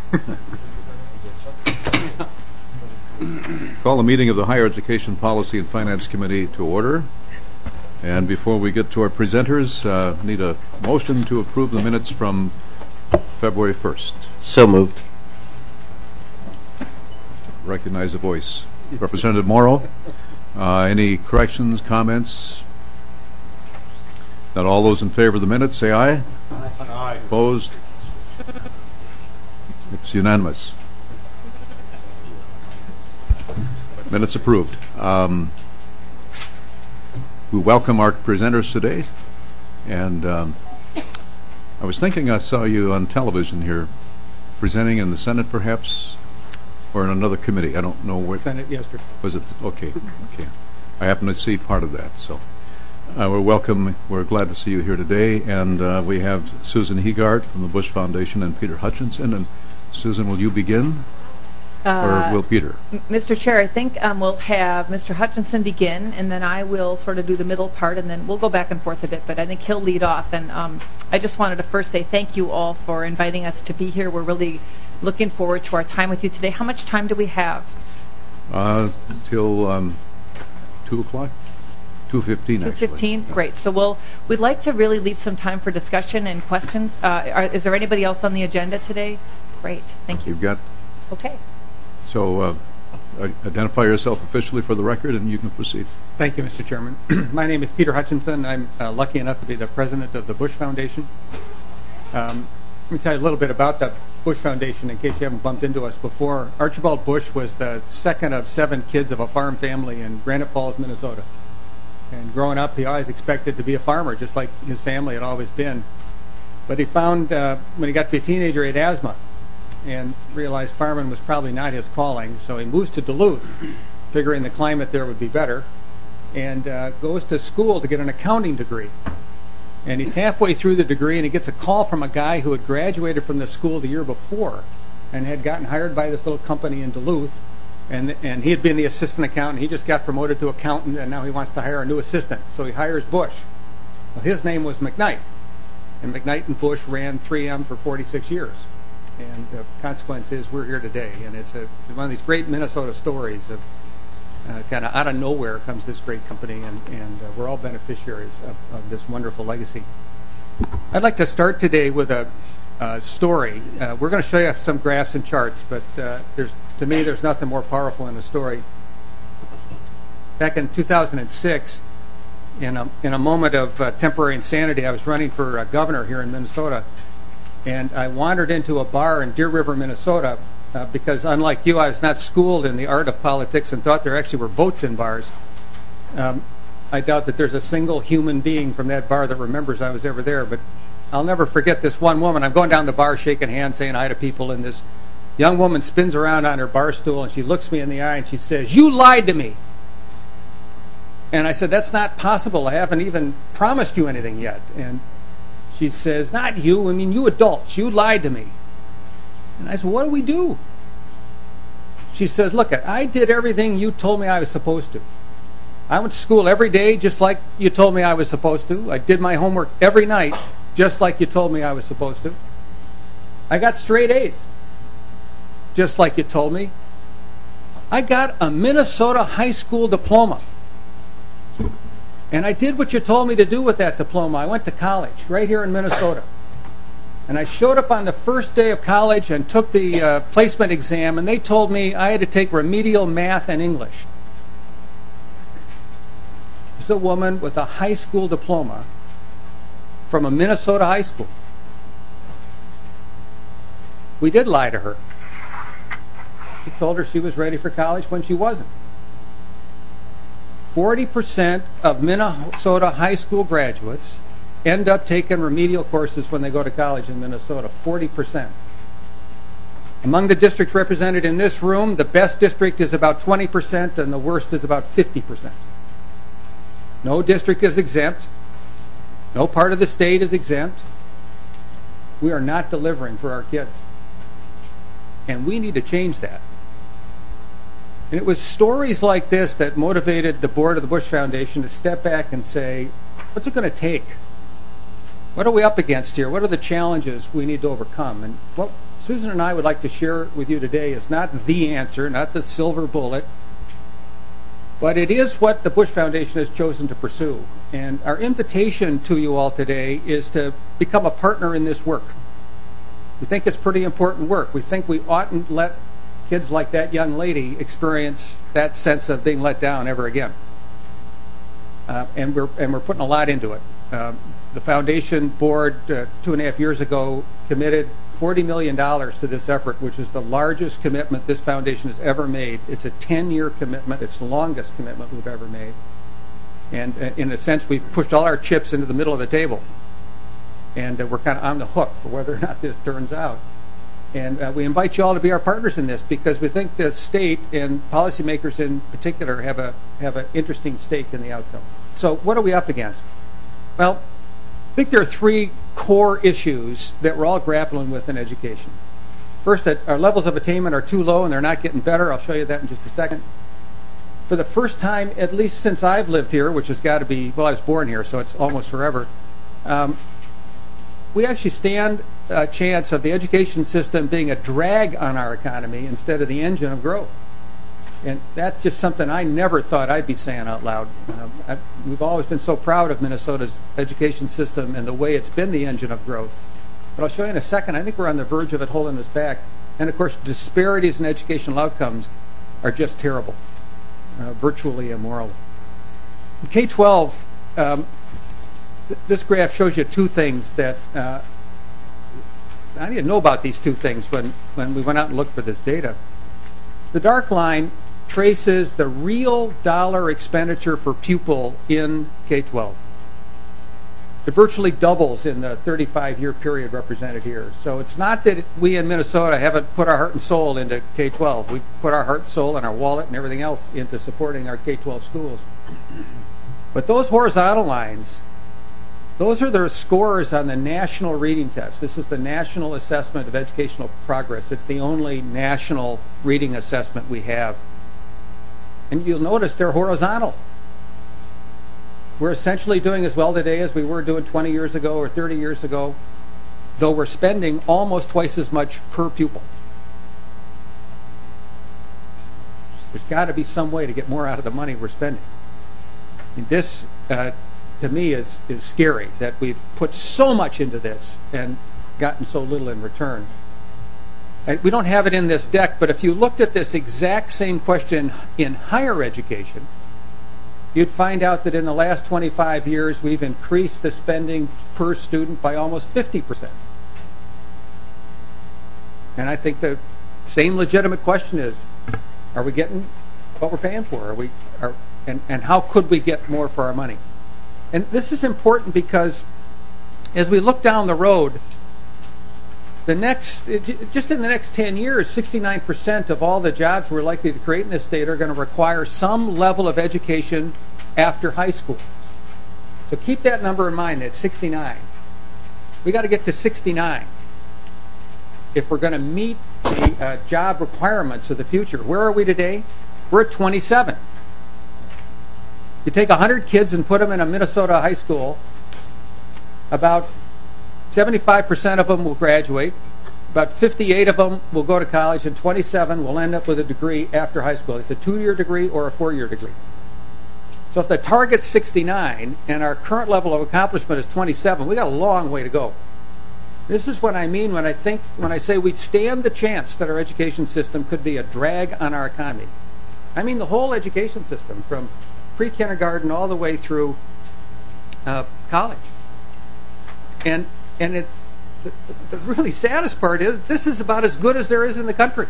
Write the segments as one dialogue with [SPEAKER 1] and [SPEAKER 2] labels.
[SPEAKER 1] Call the meeting of the Higher Education Policy and Finance Committee to order. And before we get to our presenters, need a motion to approve the minutes from February 1st.
[SPEAKER 2] So moved.
[SPEAKER 1] Recognize the voice. Representative Morrow, any corrections, comments? Not all those in favor of the minutes, say aye.
[SPEAKER 3] Aye.
[SPEAKER 1] Opposed? It's unanimous. Minutes approved. We welcome our presenters today, and I was thinking I saw you on television here presenting in the Senate perhaps, or in another committee. I don't know where.
[SPEAKER 3] Senate yesterday.
[SPEAKER 1] Was it? Okay. I happened to see part of that, so we're glad to see you here today, and we have Susan Heegard from the Bush Foundation and Peter Hutchinson. And Susan, will you begin? Or will Peter?
[SPEAKER 4] Mr. Chair, I think we'll have Mr. Hutchinson begin, and then I will sort of do the middle part, and then we'll go back and forth a bit, but I think he'll lead off. And I just wanted to first say thank you all for inviting us to be here. We're really looking forward to our time with you today. How much time do we have?
[SPEAKER 1] Till 2 o'clock? 2:15, actually.
[SPEAKER 4] 2:15? Great. So we'd like to really leave some time for discussion and questions. Is there anybody else on the agenda today? Great. Thank you.
[SPEAKER 1] You've got...
[SPEAKER 4] Okay.
[SPEAKER 1] So identify yourself officially for the record, and you can proceed.
[SPEAKER 3] Thank you, Mr. Chairman. My name is Peter Hutchinson. I'm lucky enough to be the president of the Bush Foundation. Let me tell you a little bit about the Bush Foundation in case you haven't bumped into us before. Archibald Bush was the second of 7 kids of a farm family in Granite Falls, Minnesota. And growing up, he always expected to be a farmer, just like his family had always been. But he found, when he got to be a teenager, he had asthma, and realized farming was probably not his calling. So he moves to Duluth, figuring the climate there would be better, and goes to school to get an accounting degree. And he's halfway through the degree, and he gets a call from a guy who had graduated from the school the year before and had gotten hired by this little company in Duluth. And he had been the assistant accountant. He just got promoted to accountant, and now he wants to hire a new assistant. So he hires Bush. Well, his name was McKnight, and McKnight and Bush ran 3M for 46 years. And the consequence is we're here today, and it's one of these great Minnesota stories of kind of out of nowhere comes this great company, and we're all beneficiaries of this wonderful legacy. I'd like to start today with a story. We're going to show you some graphs and charts, but to me, there's nothing more powerful than a story. Back in 2006, in a moment of temporary insanity, I was running for governor here in Minnesota, and I wandered into a bar in Deer River, Minnesota, because unlike you, I was not schooled in the art of politics and thought there actually were votes in bars. I doubt that there's a single human being from that bar that remembers I was ever there, but I'll never forget this one woman. I'm going down the bar shaking hands, saying hi to people, and this young woman spins around on her bar stool, and she looks me in the eye, and she says, "You lied to me." And I said, "That's not possible. I haven't even promised you anything yet." And she says, "Not you. I mean, you adults. You lied to me." And I said, "What do we do?" She says, "Look, I did everything you told me I was supposed to. I went to school every day just like you told me I was supposed to. I did my homework every night just like you told me I was supposed to. I got straight A's just like you told me. I got a Minnesota high school diploma. And I did what you told me to do with that diploma. I went to college right here in Minnesota. And I showed up on the first day of college and took the placement exam, and they told me I had to take remedial math and English." This is a woman with a high school diploma from a Minnesota high school. We did lie to her. We told her she was ready for college when she wasn't. 40% of Minnesota high school graduates end up taking remedial courses when they go to college in Minnesota. 40%. Among the districts represented in this room, the best district is about 20%, and the worst is about 50%. No district is exempt. No part of the state is exempt. We are not delivering for our kids. And we need to change that. And it was stories like this that motivated the board of the Bush Foundation to step back and say, what's it going to take? What are we up against here? What are the challenges we need to overcome? And Susan and I would like to share with you today is not the answer, not the silver bullet, but it is what the Bush Foundation has chosen to pursue. And our invitation to you all today is to become a partner in this work. We think it's pretty important work. We think we oughtn't let kids like that young lady experience that sense of being let down ever again. And we're putting a lot into it. The foundation board 2.5 years ago committed $40 million to this effort, which is the largest commitment this foundation has ever made. It's a 10-year commitment. It's the longest commitment we've ever made. And in a sense, we've pushed all our chips into the middle of the table. And we're kind of on the hook for whether or not this turns out. And we invite you all to be our partners in this because we think the state and policymakers in particular have an interesting stake in the outcome. So what are we up against? Well, I think there are three core issues that we're all grappling with in education. First, that our levels of attainment are too low and they're not getting better. I'll show you that in just a second. For the first time, at least since I've lived here, which has got to be, well, I was born here, so it's almost forever, we actually stand a chance of the education system being a drag on our economy instead of the engine of growth. And that's just something I never thought I'd be saying out loud. We've always been so proud of Minnesota's education system and the way it's been the engine of growth. But I'll show you in a second, I think we're on the verge of it holding us back. And of course, disparities in educational outcomes are just terrible, virtually immoral. In K-12, this graph shows you two things that I didn't know about these two things when we went out and looked for this data. The dark line traces the real dollar expenditure for pupil in K-12. It virtually doubles in the 35-year period represented here. So it's not that we in Minnesota haven't put our heart and soul into K-12. We put our heart and soul and our wallet and everything else into supporting our K-12 schools. But those horizontal lines, those are the scores on the National Reading Test. This is the National Assessment of Educational Progress. It's the only national reading assessment we have. And you'll notice they're horizontal. We're essentially doing as well today as we were doing 20 years ago or 30 years ago, though we're spending almost twice as much per pupil. There's got to be some way to get more out of the money we're spending. And this, to me, is scary that we've put so much into this and gotten so little in return. And we don't have it in this deck, but if you looked at this exact same question in higher education, you'd find out that in the last 25 years, we've increased the spending per student by almost 50%. And I think the same legitimate question is, are we getting what we're paying for? And how could we get more for our money? And this is important because as we look down the road, just in the next 10 years, 69% of all the jobs we're likely to create in this state are going to require some level of education after high school. So keep that number in mind, that's 69. We got to get to 69 if we're going to meet the job requirements of the future. Where are we today? We're at 27. You take 100 kids and put them in a Minnesota high school, about 75% of them will graduate, about 58 of them will go to college, and 27 will end up with a degree after high school. It's a 2-year degree or a 4-year degree. So if the target's 69 and our current level of accomplishment is 27, we got a long way to go. This is what I mean when I say we stand the chance that our education system could be a drag on our economy. I mean the whole education system, from pre-kindergarten all the way through college. And the really saddest part is this is about as good as there is in the country.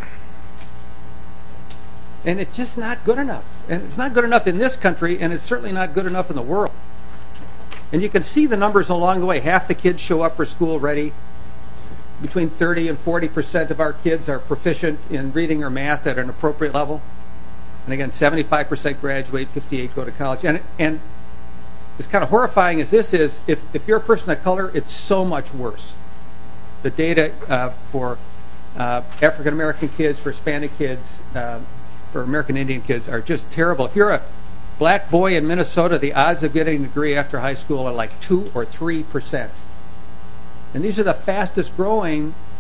[SPEAKER 3] And it's just not good enough. And it's not good enough in this country, and it's certainly not good enough in the world. And you can see the numbers along the way. Half the kids show up for school ready. Between 30 and 40% of our kids are proficient in reading or math at an appropriate level. And again, 75% graduate, 58 go to college. And as kind of horrifying as this is, if you're a person of color, it's so much worse. The data for African American kids, for Hispanic kids, for American Indian kids are just terrible. If you're a black boy in Minnesota, the odds of getting a degree after high school are like 2 or 3%. And these are the fastest growing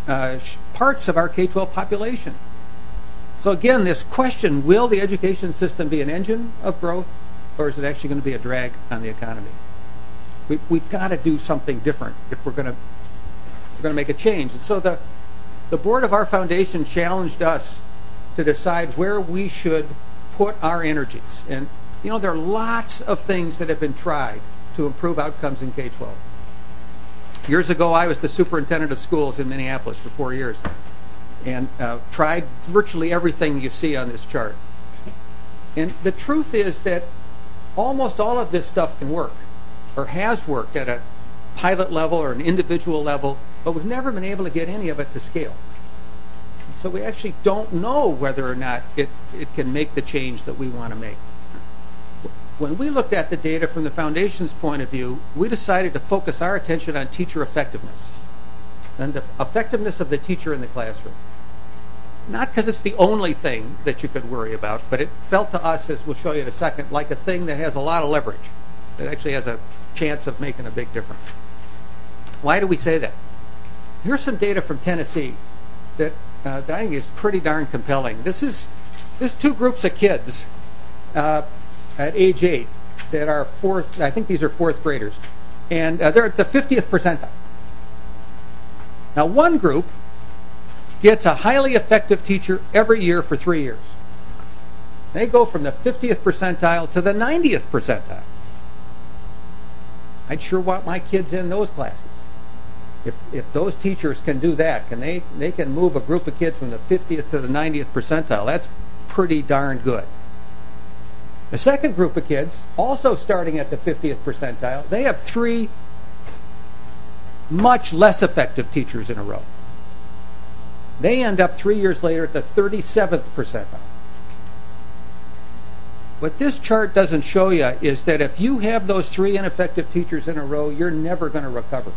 [SPEAKER 3] parts of our K-12 population. So again, this question, will the education system be an engine of growth, or is it actually going to be a drag on the economy? We've got to do something different if we're going to make a change. And so the board of our foundation challenged us to decide where we should put our energies. And there are lots of things that have been tried to improve outcomes in K-12. Years ago, I was the superintendent of schools in Minneapolis for 4 years and tried virtually everything you see on this chart. And the truth is that almost all of this stuff can work, or has worked at a pilot level or an individual level, but we've never been able to get any of it to scale. So we actually don't know whether or not it can make the change that we want to make. When we looked at the data from the foundation's point of view, we decided to focus our attention on teacher effectiveness and the effectiveness of the teacher in the classroom. Not because it's the only thing that you could worry about, but it felt to us, as we'll show you in a second, like a thing that has a lot of leverage, that actually has a chance of making a big difference. Why do we say that? Here's some data from Tennessee that I think is pretty darn compelling. This two groups of kids at age 8 that are I think these are fourth graders, and they're at the 50th percentile. Now, one group gets a highly effective teacher every year for 3 years. They go from the 50th percentile to the 90th percentile. I'd sure want my kids in those classes. If those teachers can do that, they can move a group of kids from the 50th to the 90th percentile. That's pretty darn good. The second group of kids, also starting at the 50th percentile, they have 3 much less effective teachers in a row. They end up 3 years later at the 37th percentile. What this chart doesn't show you is that if you have those 3 ineffective teachers in a row, you're never going to recover.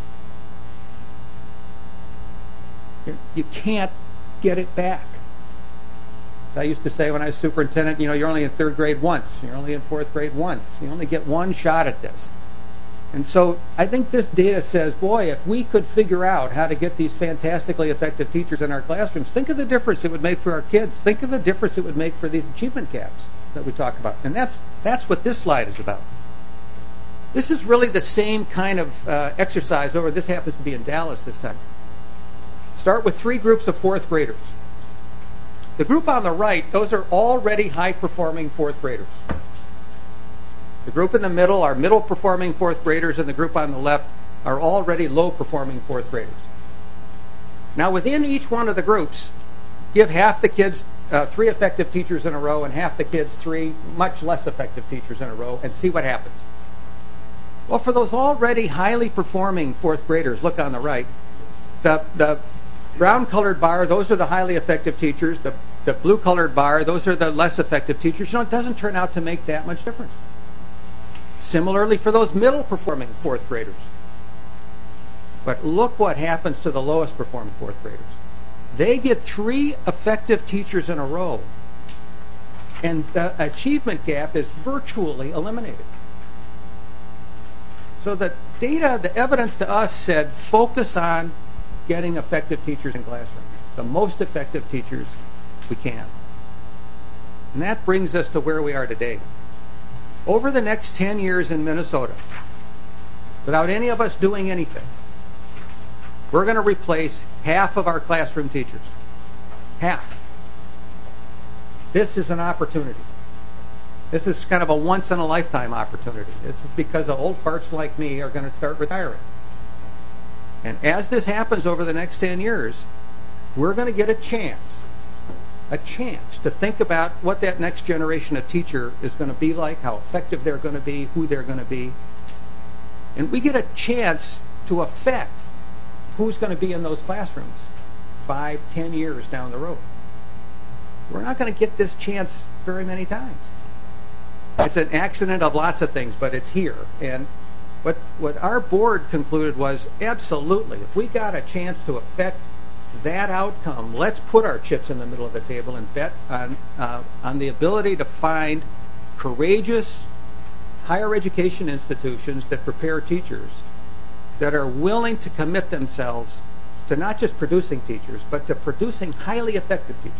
[SPEAKER 3] You can't get it back. I used to say when I was superintendent, you're only in 3rd grade once. You're only in 4th grade once. You only get one shot at this. And so I think this data says, boy, if we could figure out how to get these fantastically effective teachers in our classrooms, think of the difference it would make for our kids. Think of the difference it would make for these achievement gaps that we talk about. And that's what this slide is about. This is really the same kind of exercise over. This happens to be in Dallas this time. Start with 3 groups of 4th graders. The group on the right, those are already high-performing 4th graders. The group in the middle are middle-performing 4th graders, and the group on the left are already low-performing 4th graders. Now, within each one of the groups, give half the kids 3 effective teachers in a row and half the kids 3 much less effective teachers in a row, and see what happens. Well, for those already highly performing 4th graders, look on the right, the brown-colored bar, those are the highly effective teachers. The blue-colored bar, those are the less effective teachers. It doesn't turn out to make that much difference. Similarly for those middle-performing 4th graders. But look what happens to the lowest-performing 4th graders. They get 3 effective teachers in a row, and the achievement gap is virtually eliminated. So the data, the evidence to us said, focus on getting effective teachers in classrooms, the most effective teachers we can. And that brings us to where we are today. Over the next 10 years in Minnesota, without any of us doing anything, we're going to replace half of our classroom teachers. Half. This is an opportunity. This is kind of a once-in-a-lifetime opportunity. This is because the old farts like me are going to start retiring. And as this happens over the next 10 years, we're going to get a chance to think about what that next generation of teacher is going to be like, how effective they're going to be, who they're going to be. And we get a chance to affect who's going to be in those classrooms 5, 10 years down the road. We're not going to get this chance very many times. It's an accident of lots of things, but it's here. And what our board concluded was, absolutely, if we got a chance to affect that outcome, let's put our chips in the middle of the table and bet on the ability to find courageous higher education institutions that prepare teachers that are willing to commit themselves to not just producing teachers, but to producing highly effective teachers.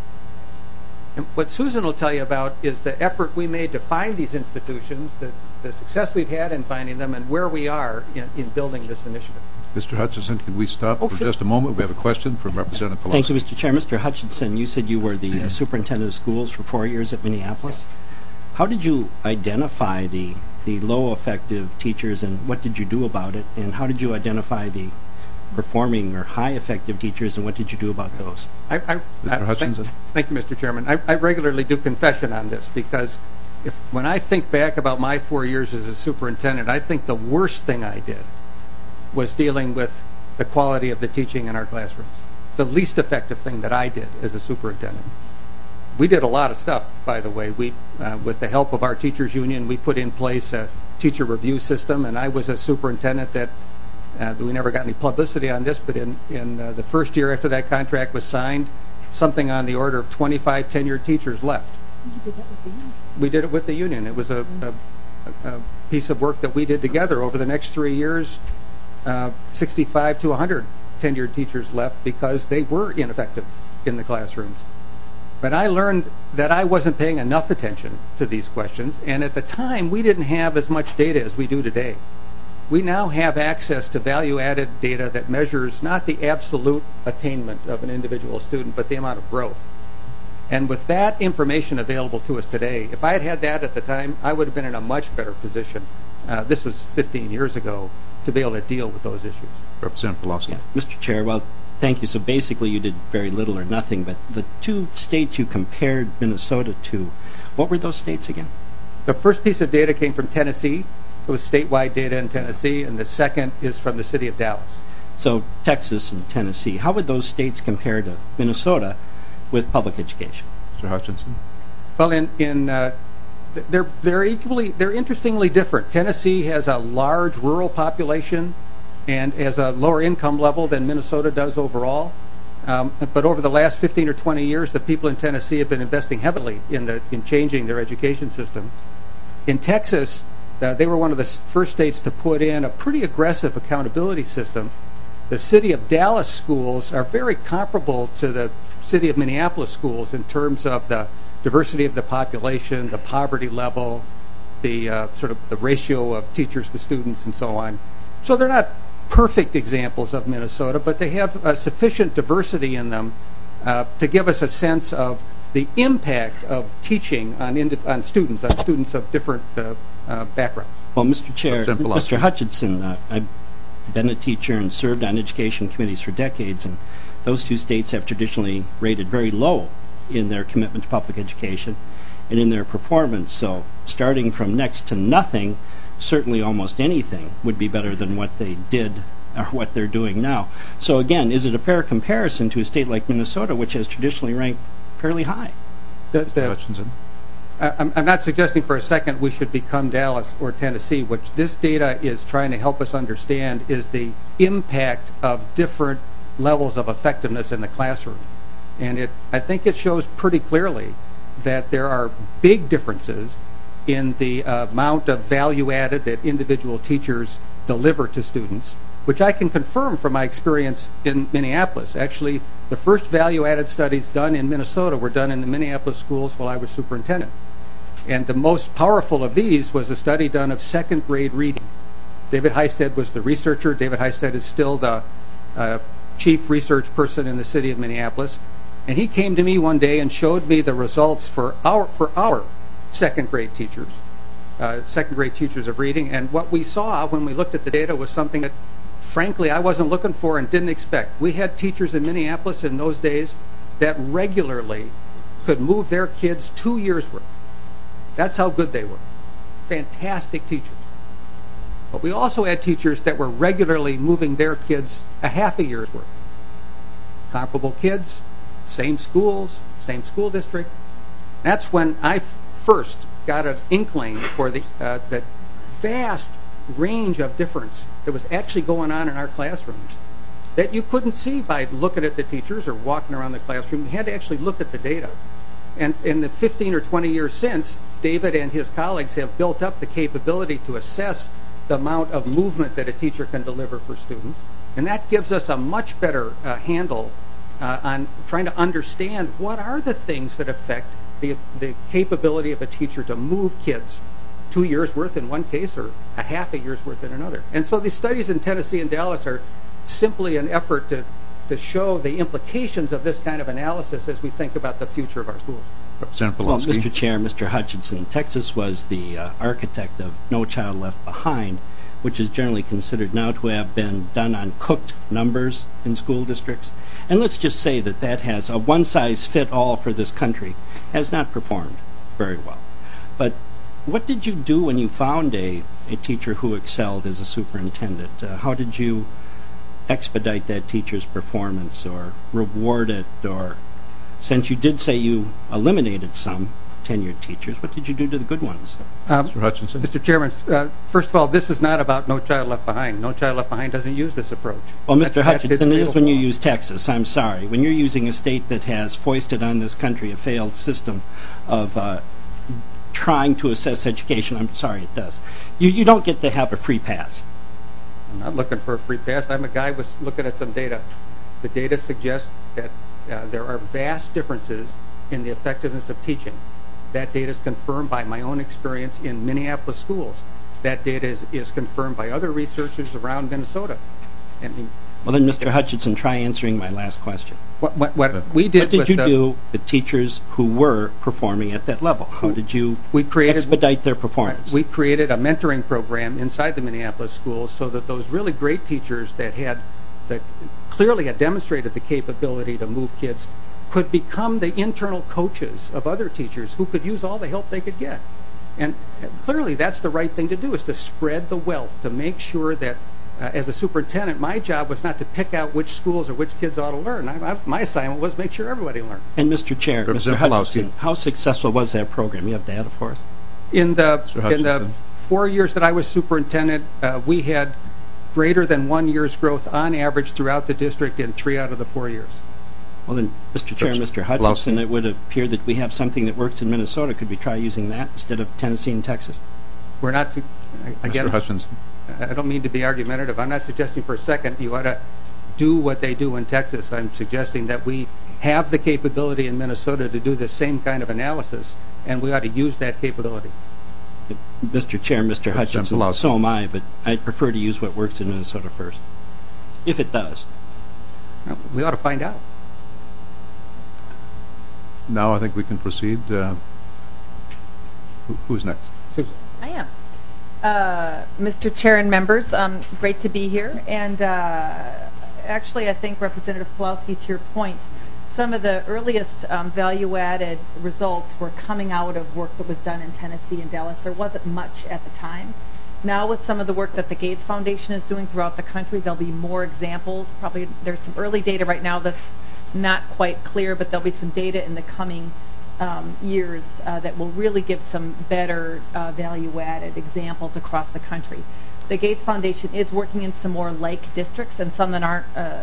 [SPEAKER 3] And what Susan will tell you about is the effort we made to find these institutions, the success we've had in finding them, and where we are in building this initiative.
[SPEAKER 1] Mr. Hutchinson, can we stop for just a moment? We have a question from Representative Pelosi.
[SPEAKER 2] Thank you, Mr. Chair. Mr. Hutchinson, you said you were the superintendent of schools for 4 years at Minneapolis. How did you identify the low effective teachers, and what did you do about it? And how did you identify the performing or high effective teachers, and what did you do about those?
[SPEAKER 1] Mr. Hutchinson.
[SPEAKER 3] Thank you, Mr. Chairman. I regularly do confession on this because when I think back about my 4 years as a superintendent, I think the worst thing I did was dealing with the quality of the teaching in our classrooms. The least effective thing that I did as a superintendent. We did a lot of stuff, by the way. We, with the help of our teachers union, we put in place a teacher review system, and I was a superintendent that we never got any publicity on this, but in the first year after that contract was signed, something on the order of 25 tenured teachers left.
[SPEAKER 4] You did that with the union?
[SPEAKER 3] We did it with the union. It was a piece of work that we did together over the next 3 years. 65 to 100 tenured teachers left because they were ineffective in the classrooms. But I learned that I wasn't paying enough attention to these questions, and at the time we didn't have as much data as we do today. We now have access to value-added data that measures not the absolute attainment of an individual student, but the amount of growth. And with that information available to us today, if I had had that at the time, I would have been in a much better position. This was 15 years ago, to be able to deal with those issues.
[SPEAKER 1] Representative Pelosi.
[SPEAKER 2] Yeah. Mr. Chair, well, thank you. So basically you did very little or nothing, but the two states you compared Minnesota to, what were those states again?
[SPEAKER 3] The first piece of data came from Tennessee. It was statewide data in Tennessee, and the second is from the city of Dallas.
[SPEAKER 2] So Texas and Tennessee, how would those states compare to Minnesota with public education?
[SPEAKER 1] Mr. Hutchinson.
[SPEAKER 3] Well, they're interestingly different. Tennessee has a large rural population and has a lower income level than Minnesota does overall. But over the last 15 or 20 years, the people in Tennessee have been investing heavily in changing their education system. In Texas, they were one of the first states to put in a pretty aggressive accountability system. The city of Dallas schools are very comparable to the city of Minneapolis schools in terms of the diversity of the population, the poverty level, the sort of the ratio of teachers to students, and so on. So they're not perfect examples of Minnesota, but they have sufficient diversity in them to give us a sense of the impact of teaching on students of different backgrounds.
[SPEAKER 2] Well, Mr. Chair, Mr. Hutchinson, I've been a teacher and served on education committees for decades, and those two states have traditionally rated very low in their commitment to public education and in their performance. So starting from next to nothing, certainly almost anything would be better than what they did or what they're doing now. So again, is it a fair comparison to a state like Minnesota, which has traditionally ranked fairly high?
[SPEAKER 1] Hutchinson.
[SPEAKER 3] I'm not suggesting for a second we should become Dallas or Tennessee. What this data is trying to help us understand is the impact of different levels of effectiveness in the classroom. And I think it shows pretty clearly that there are big differences in the amount of value added that individual teachers deliver to students, which I can confirm from my experience in Minneapolis. Actually, the first value added studies done in Minnesota were done in the Minneapolis schools while I was superintendent. And the most powerful of these was a study done of second grade reading. David Heisted was the researcher. David Heisted is still the chief research person in the city of Minneapolis. And he came to me one day and showed me the results for our second grade teachers of reading. And what we saw when we looked at the data was something that, frankly, I wasn't looking for and didn't expect. We had teachers in Minneapolis in those days that regularly could move their kids 2 years' worth. That's how good they were. Fantastic teachers. But we also had teachers that were regularly moving their kids a half a year's worth. Comparable kids, same schools, same school district. That's when I first got an inkling for the vast range of difference that was actually going on in our classrooms that you couldn't see by looking at the teachers or walking around the classroom. You had to actually look at the data. And in the 15 or 20 years since, David and his colleagues have built up the capability to assess the amount of movement that a teacher can deliver for students. And that gives us a much better handle on trying to understand what are the things that affect the capability of a teacher to move kids 2 years worth in one case or a half a year's worth in another. And so these studies in Tennessee and Dallas are simply an effort to show the implications of this kind of analysis as we think about the future of our schools.
[SPEAKER 1] Representative
[SPEAKER 2] Well,
[SPEAKER 1] Pawlowski.
[SPEAKER 2] Mr. Chair, Mr. Hutchinson, Texas was the architect of No Child Left Behind, which is generally considered now to have been done on cooked numbers in school districts. And let's just say that that has a one-size-fit-all for this country, has not performed very well. But what did you do when you found a teacher who excelled as a superintendent? How did you expedite that teacher's performance or reward it? Or since you did say you eliminated some tenured teachers, what did you do to the good ones?
[SPEAKER 1] Mr. Hutchinson.
[SPEAKER 3] Mr. Chairman, first of all, this is not about No Child Left Behind. No Child Left Behind doesn't use this approach.
[SPEAKER 2] Well, Mr. Hutchinson, it is when you
[SPEAKER 3] use.
[SPEAKER 2] use Texas. I'm sorry. When you're using a state that has foisted on this country a failed system of trying to assess education, I'm sorry, it does. You don't get to have a free pass.
[SPEAKER 3] I'm not looking for a free pass. I'm a guy with looking at some data. The data suggests that there are vast differences in the effectiveness of teaching. That data is confirmed by my own experience in Minneapolis schools. That data is confirmed by other researchers around Minnesota. I mean,
[SPEAKER 2] Well, then, Mr. Hutchinson, try answering my last question.
[SPEAKER 3] what we
[SPEAKER 2] What
[SPEAKER 3] did
[SPEAKER 2] did
[SPEAKER 3] with
[SPEAKER 2] you do with teachers who were performing at that level? How did you expedite their performance?
[SPEAKER 3] We created a mentoring program inside the Minneapolis schools so that those really great teachers that clearly had demonstrated the capability to move kids could become the internal coaches of other teachers who could use all the help they could get. And clearly that's the right thing to do, is to spread the wealth, to make sure that as a superintendent, my job was not to pick out which schools or which kids ought to learn. My assignment was make sure everybody learned.
[SPEAKER 2] And Mr. Chair, Mr.
[SPEAKER 1] Representative
[SPEAKER 2] Hutchinson, how successful was that program? You have data for us?
[SPEAKER 3] In the
[SPEAKER 1] Hutchinson.
[SPEAKER 3] 4 years that I was superintendent, we had greater than 1 year's growth on average throughout the district in 3 out of the 4 years.
[SPEAKER 2] Well, then, Mr. Chair, Mr. Hutchinson, it would appear that we have something that works in Minnesota. Could we try using that instead of Tennessee and Texas?
[SPEAKER 3] We're not, again,
[SPEAKER 1] Mr. Hutchinson.
[SPEAKER 3] I don't mean to be argumentative. I'm not suggesting for a second you ought to do what they do in Texas. I'm suggesting that we have the capability in Minnesota to do the same kind of analysis, and we ought to use that capability.
[SPEAKER 2] Mr. Chair, Mr. Hutchinson, so am I, but I'd prefer to use what works in Minnesota first, if it does.
[SPEAKER 3] We ought to find out.
[SPEAKER 1] Now I think we can proceed. Who's next?
[SPEAKER 3] Susan.
[SPEAKER 4] I am. Mr. Chair and members, great to be here. And actually, I think, Representative Pawlowski, to your point, some of the earliest value-added results were coming out of work that was done in Tennessee and Dallas. There wasn't much at the time. Now, with some of the work that the Gates Foundation is doing throughout the country, there'll be more examples. Probably there's some early data right now that's not quite clear, but there'll be some data in the coming years that will really give some better value-added examples across the country. The Gates Foundation is working in some more like districts and some that aren't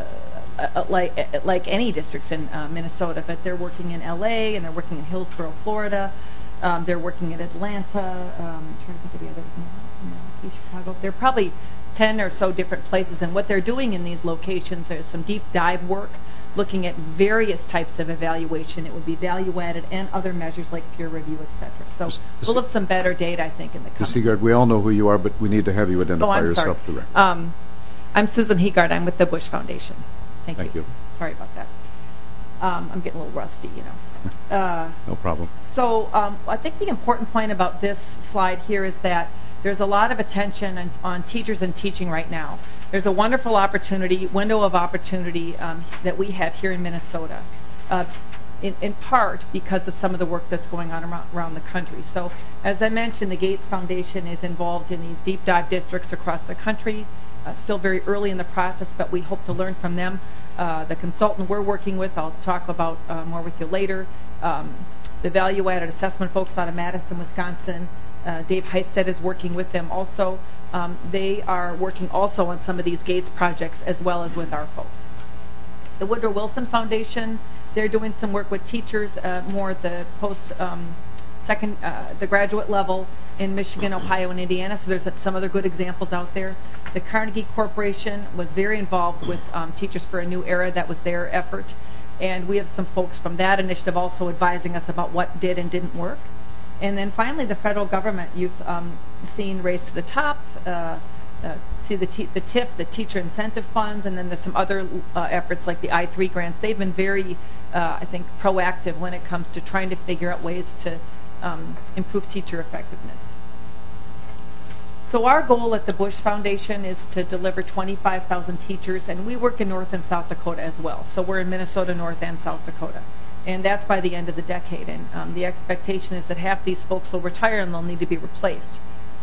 [SPEAKER 4] like any districts in Minnesota, but they're working in LA and they're working in Hillsborough, Florida. They're working in Atlanta. I'm trying to think of the other, Chicago. They're probably 10 or so different places, and what they're doing in these locations, there's some deep dive work looking at various types of evaluation. It would be value-added and other measures like peer review, etc. So we'll have some better data, I think, in the coming.
[SPEAKER 1] Ms. Heegard, we all know who you are, but we need to have you identify
[SPEAKER 4] I'm
[SPEAKER 1] yourself
[SPEAKER 4] sorry.
[SPEAKER 1] directly.
[SPEAKER 4] I'm Susan Heegard. I'm with the Bush Foundation. Thank you.
[SPEAKER 1] you.
[SPEAKER 4] Sorry about that. I'm getting a little rusty, you know.
[SPEAKER 1] No problem.
[SPEAKER 4] So I think the important point about this slide here is that there's a lot of attention on teachers and teaching right now. There's a wonderful window of opportunity that we have here in Minnesota, in part because of some of the work that's going on around the country. So as I mentioned, the Gates Foundation is involved in these deep dive districts across the country. Still very early in the process, but we hope to learn from them. The consultant we're working with, I'll talk about more with you later. The value-added assessment folks out of Madison, Wisconsin, Dave Heisted is working with them also. They are working also on some of these Gates projects as well as with our folks. The Woodrow Wilson Foundation, they're doing some work with teachers more at the the graduate level in Michigan, Ohio, and Indiana. So there's some other good examples out there. The Carnegie Corporation was very involved with Teachers for a New Era. That was their effort. And we have some folks from that initiative also advising us about what did and didn't work. And then finally, the federal government, you've seen Race to the Top, see the TIF, the Teacher Incentive Funds, and then there's some other efforts like the I3 grants. They've been very, I think, proactive when it comes to trying to figure out ways to improve teacher effectiveness. So our goal at the Bush Foundation is to deliver 25,000 teachers, and we work in North and South Dakota as well. So we're in Minnesota, North and South Dakota. And that's by the end of the decade. And the expectation is that half these folks will retire and they'll need to be replaced.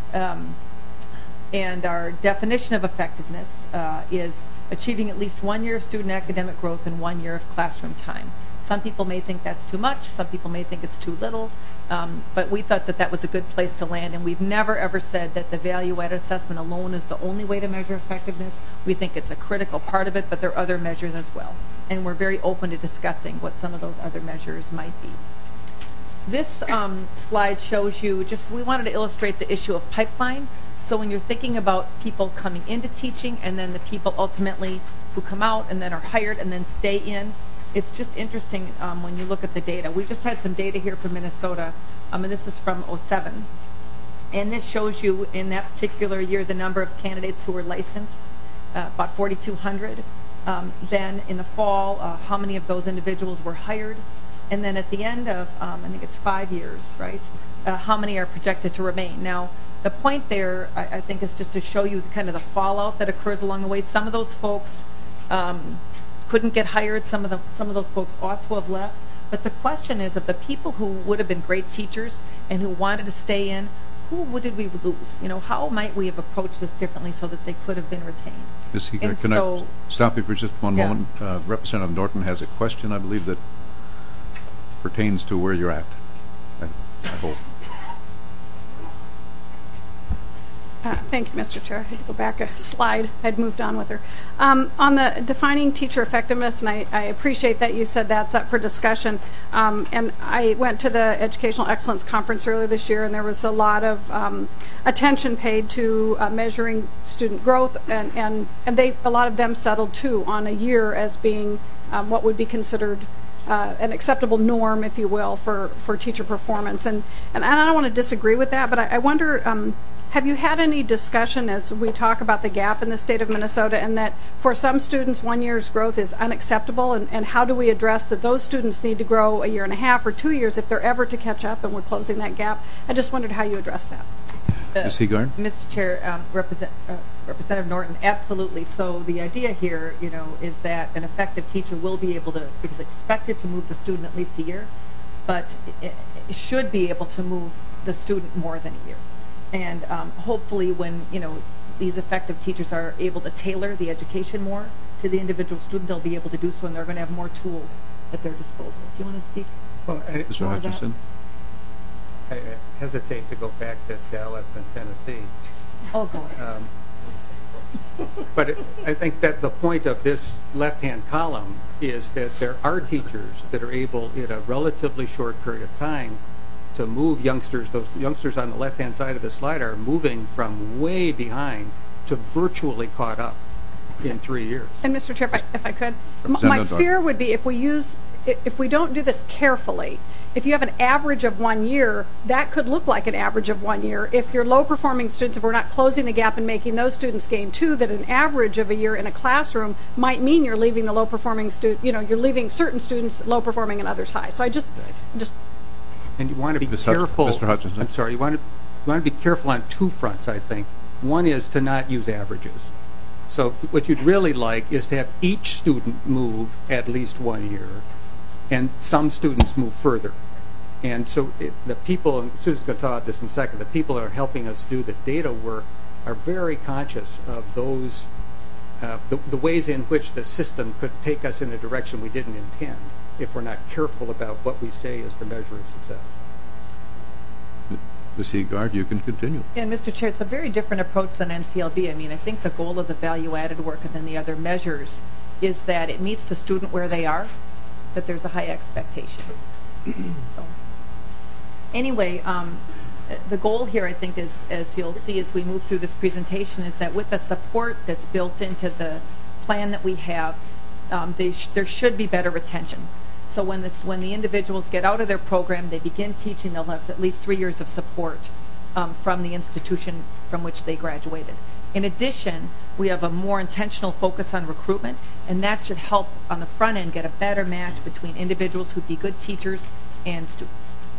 [SPEAKER 4] And our definition of effectiveness is achieving at least 1 year of student academic growth and 1 year of classroom time. Some people may think that's too much. Some people may think it's too little. But we thought that that was a good place to land. And we've never, ever said that the value-added assessment alone is the only way to measure effectiveness. We think it's a critical part of it, but there are other measures as well. And we're very open to discussing what some of those other measures might be. This slide shows you we wanted to illustrate the issue of pipeline. So when you're thinking about people coming into teaching and then the people ultimately who come out and then are hired and then stay in, it's just interesting when you look at the data. We just had some data here from Minnesota, and this is from 2007. And this shows you in that particular year the number of candidates who were licensed, about 4,200. Then in the fall, how many of those individuals were hired. And then at the end of, I think it's 5 years, right, how many are projected to remain. Now, the point there, I think, is just to show you kind of the fallout that occurs along the way. Some of those folks couldn't get hired. Some of those folks ought to have left. But the question is, of the people who would have been great teachers and who wanted to stay in, who did we lose? You know, how might we have approached this differently so that they could have been retained?
[SPEAKER 1] Ms. Hegar, can I stop you for just one moment? Representative Norton has a question, I believe, that pertains to where you're at, I hope.
[SPEAKER 5] Thank you, Mr. Chair. I had to go back a slide. I'd moved on with her. On the defining teacher effectiveness, and I appreciate that you said that's up for discussion. And I went to the Educational Excellence Conference earlier this year, and there was a lot of attention paid to measuring student growth, and a lot of them settled too on a year as being what would be considered an acceptable norm, if you will, for teacher performance. And I don't want to disagree with that, but I wonder, have you had any discussion as we talk about the gap in the state of Minnesota, and that for some students 1 year's growth is unacceptable, and how do we address that those students need to grow a year and a half or 2 years if they're ever to catch up and we're closing that gap? I just wondered how you address that.
[SPEAKER 1] Ms. Hegar?
[SPEAKER 4] Mr. Chair, Representative Norton, absolutely. So the idea here, is that an effective teacher will be able to, is expected to move the student at least a year, but it should be able to move the student more than a year. And hopefully when, these effective teachers are able to tailor the education more to the individual student, they'll be able to do so, and they're going to have more tools at their disposal. Do you want to speak?
[SPEAKER 3] Well,
[SPEAKER 1] Mr. Hutchinson?
[SPEAKER 3] I hesitate to go back to Dallas and Tennessee.
[SPEAKER 4] Oh, boy.
[SPEAKER 3] But I think that the point of this left-hand column is that there are teachers that are able, in a relatively short period of time, to move youngsters. Those youngsters on the left-hand side of the slide are moving from way behind to virtually caught up in 3 years.
[SPEAKER 5] And Mr. Chair, if I could, my fear would be if we don't do this carefully, if you have an average of 1 year, that could look like an average of 1 year. If you're low-performing students, if we're not closing the gap and making those students gain too, that an average of a year in a classroom might mean you're leaving the low-performing student, you're leaving certain students low-performing and others high. So I just.
[SPEAKER 3] And you want to be careful.
[SPEAKER 1] Mr. Hutchinson.
[SPEAKER 3] I'm sorry. You want to be careful on two fronts, I think. One is to not use averages. So what you'd really like is to have each student move at least 1 year, and some students move further. And so the people, and Susan's going to talk about this in a second, the people that are helping us do the data work are very conscious of those, the ways in which the system could take us in a direction we didn't intend if we're not careful about what we say is the measure of success.
[SPEAKER 1] Ms. Hegar, you can continue.
[SPEAKER 4] And Mr. Chair, it's a very different approach than NCLB. I mean, I think the goal of the value-added work and then the other measures is that it meets the student where they are, but there's a high expectation. So. anyway, the goal here, I think, is, as you'll see as we move through this presentation, is that with the support that's built into the plan that we have, there should be better retention. So when the individuals get out of their program, they begin teaching, they'll have at least 3 years of support from the institution from which they graduated. In addition, we have a more intentional focus on recruitment, and that should help on the front end get a better match between individuals who'd be good teachers and students.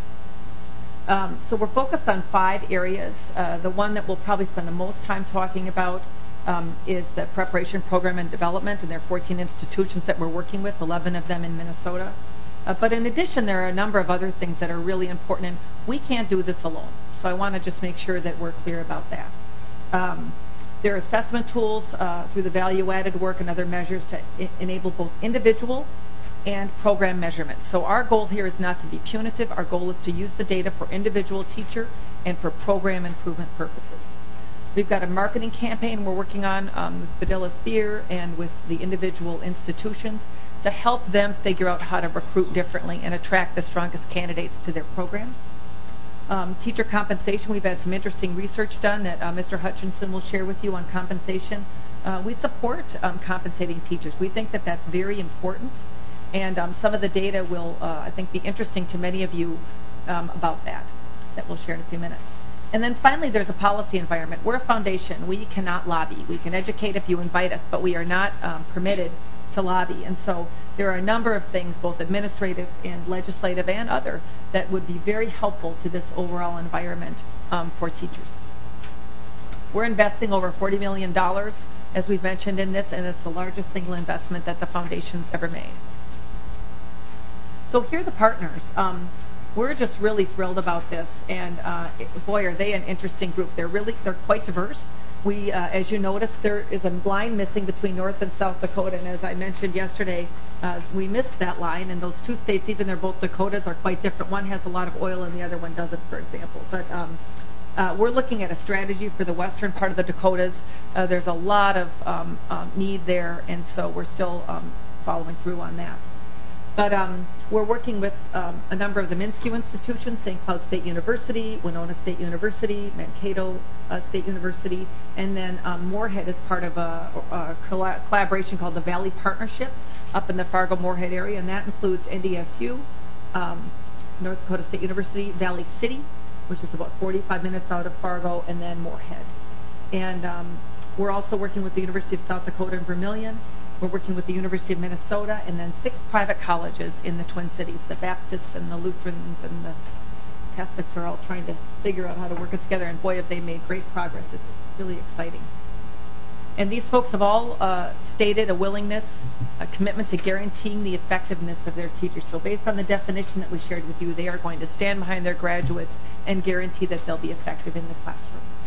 [SPEAKER 4] So we're focused on 5 areas. The one that we'll probably spend the most time talking about is the preparation program and development, and there are 14 institutions that we're working with, 11 of them in Minnesota. But in addition, there are a number of other things that are really important, and we can't do this alone. So I want to just make sure that we're clear about that. There are assessment tools through the value-added work and other measures to enable both individual and program measurements. So our goal here is not to be punitive. Our goal is to use the data for individual teacher and for program improvement purposes. We've got a marketing campaign we're working on with Padilla Spear and with the individual institutions to help them figure out how to recruit differently and attract the strongest candidates to their programs. Teacher compensation, we've had some interesting research done that Mr. Hutchinson will share with you on compensation. We support compensating teachers. We think that that's very important, and some of the data will, I think, be interesting to many of you about that we'll share in a few minutes. And then finally, there's a policy environment. We're a foundation. We cannot lobby. We can educate if you invite us, but we are not permitted to lobby. And so there are a number of things, both administrative and legislative and other, that would be very helpful to this overall environment for teachers. We're investing over $40 million, as we've mentioned in this, and it's the largest single investment that the foundation's ever made. So here are the partners. We're just really thrilled about this, and boy, are they an interesting group. They're quite diverse. We, as you noticed, there is a line missing between North and South Dakota, and as I mentioned yesterday, we missed that line, and those 2 states, even though both Dakotas, are quite different. One has a lot of oil and the other one doesn't, for example. But we're looking at a strategy for the western part of the Dakotas. There's a lot of need there, and so we're still following through on that. But we're working with a number of the Minsky institutions, St. Cloud State University, Winona State University, Mankato State University, and then Moorhead is part of a collaboration called the Valley Partnership up in the Fargo-Moorhead area, and that includes NDSU, North Dakota State University, Valley City, which is about 45 minutes out of Fargo, and then Moorhead. And we're also working with the University of South Dakota in Vermilion. We're working with the University of Minnesota, and then 6 private colleges in the Twin Cities. The Baptists and the Lutherans and the Catholics are all trying to figure out how to work it together, and boy, have they made great progress. It's really exciting. And these folks have all stated a willingness, a commitment to guaranteeing the effectiveness of their teachers. So based on the definition that we shared with you, they are going to stand behind their graduates and guarantee that they'll be effective in the classroom.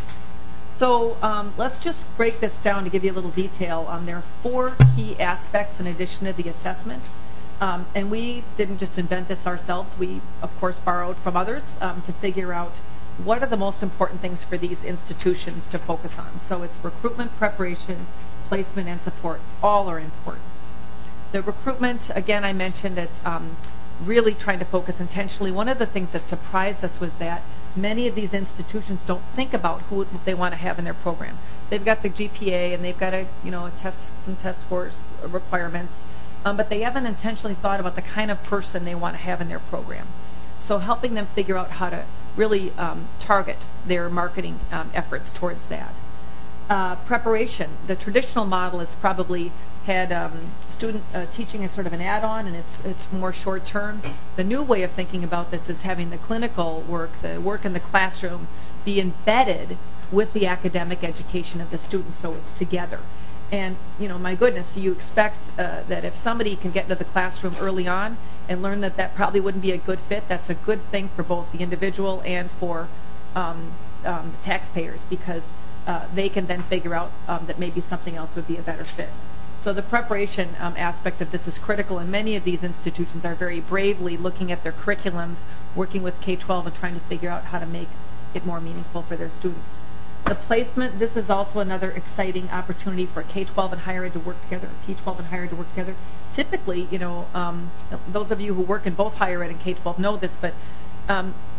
[SPEAKER 4] So let's just break this down to give you a little detail. There are 4 key aspects in addition to the assessment. And we didn't just invent this ourselves. We, of course, borrowed from others to figure out what are the most important things for these institutions to focus on. So it's recruitment, preparation, placement, and support. All are important. The recruitment, again, I mentioned it's really trying to focus intentionally. One of the things that surprised us was that many of these institutions don't think about who they want to have in their program. They've got the GPA and they've got some test scores requirements, but they haven't intentionally thought about the kind of person they want to have in their program. So helping them figure out how to really target their marketing efforts towards that. Preparation. The traditional model has probably had student teaching as sort of an add-on, and it's more short-term. The new way of thinking about this is having the clinical work, the work in the classroom, be embedded with the academic education of the students, so it's together. And, my goodness, you expect that if somebody can get into the classroom early on and learn that probably wouldn't be a good fit, that's a good thing for both the individual and for the taxpayers, because they can then figure out that maybe something else would be a better fit. So the preparation aspect of this is critical, and many of these institutions are very bravely looking at their curriculums, working with K-12 and trying to figure out how to make it more meaningful for their students. The placement, this is also another exciting opportunity for K-12 and higher ed to work together, P-12 and higher ed to work together. Typically, those of you who work in both higher ed and K-12 know this, but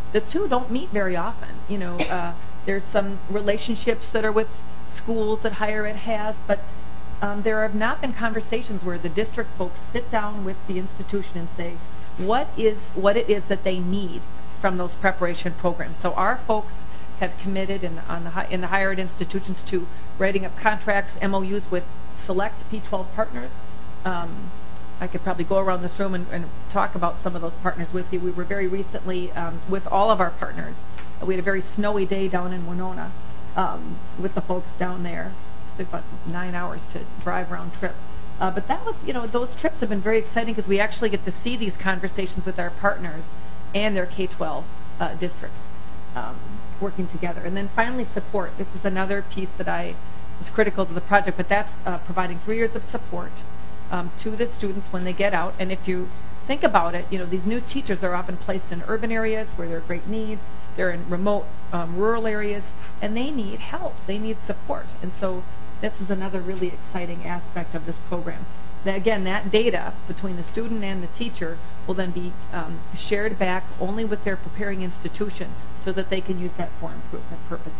[SPEAKER 4] the two don't meet very often. There's some relationships that are with schools that higher ed has, but there have not been conversations where the district folks sit down with the institution and say what it is that they need from those preparation programs. So our folks have committed in the higher ed institutions to writing up contracts, MOUs with select P12 partners. I could probably go around this room and talk about some of those partners with you. We were very recently with all of our partners. We had a very snowy day down in Winona with the folks down there. It took about 9 hours to drive round trip. But that was, those trips have been very exciting because we actually get to see these conversations with our partners and their K-12 districts working together. And then finally, support. This is another piece that was critical to the project, but that's providing 3 years of support to the students when they get out. And if you think about it, these new teachers are often placed in urban areas where there are great needs. They're in remote rural areas, and they need help. They need support. And so this is another really exciting aspect of this program. Again, that data between the student and the teacher will then be shared back only with their preparing institution so that they can use that for improvement purposes.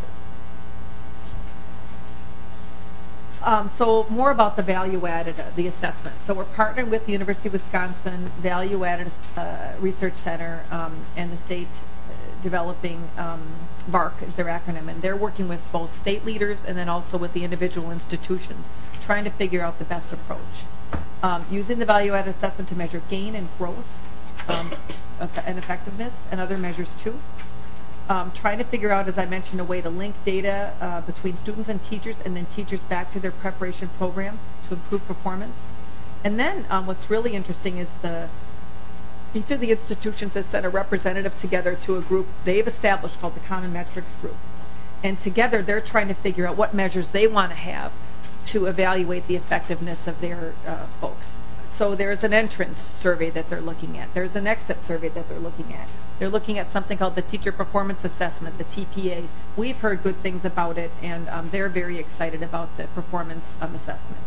[SPEAKER 4] So more about the value-added, the assessment. So we're partnering with the University of Wisconsin Value-Added Research Center and the state developing VARC is their acronym, and they're working with both state leaders and then also with the individual institutions, trying to figure out the best approach. Using the value-added assessment to measure gain and growth and effectiveness and other measures too. Trying to figure out, as I mentioned, a way to link data between students and teachers and then teachers back to their preparation program to improve performance. And then what's really interesting is each of the institutions has sent a representative together to a group they've established called the Common Metrics Group. And together they're trying to figure out what measures they want to have to evaluate the effectiveness of their folks. So there's an entrance survey that they're looking at. There's an exit survey that they're looking at. They're looking at something called the Teacher Performance Assessment, the TPA. We've heard good things about it, and they're very excited about the performance assessment.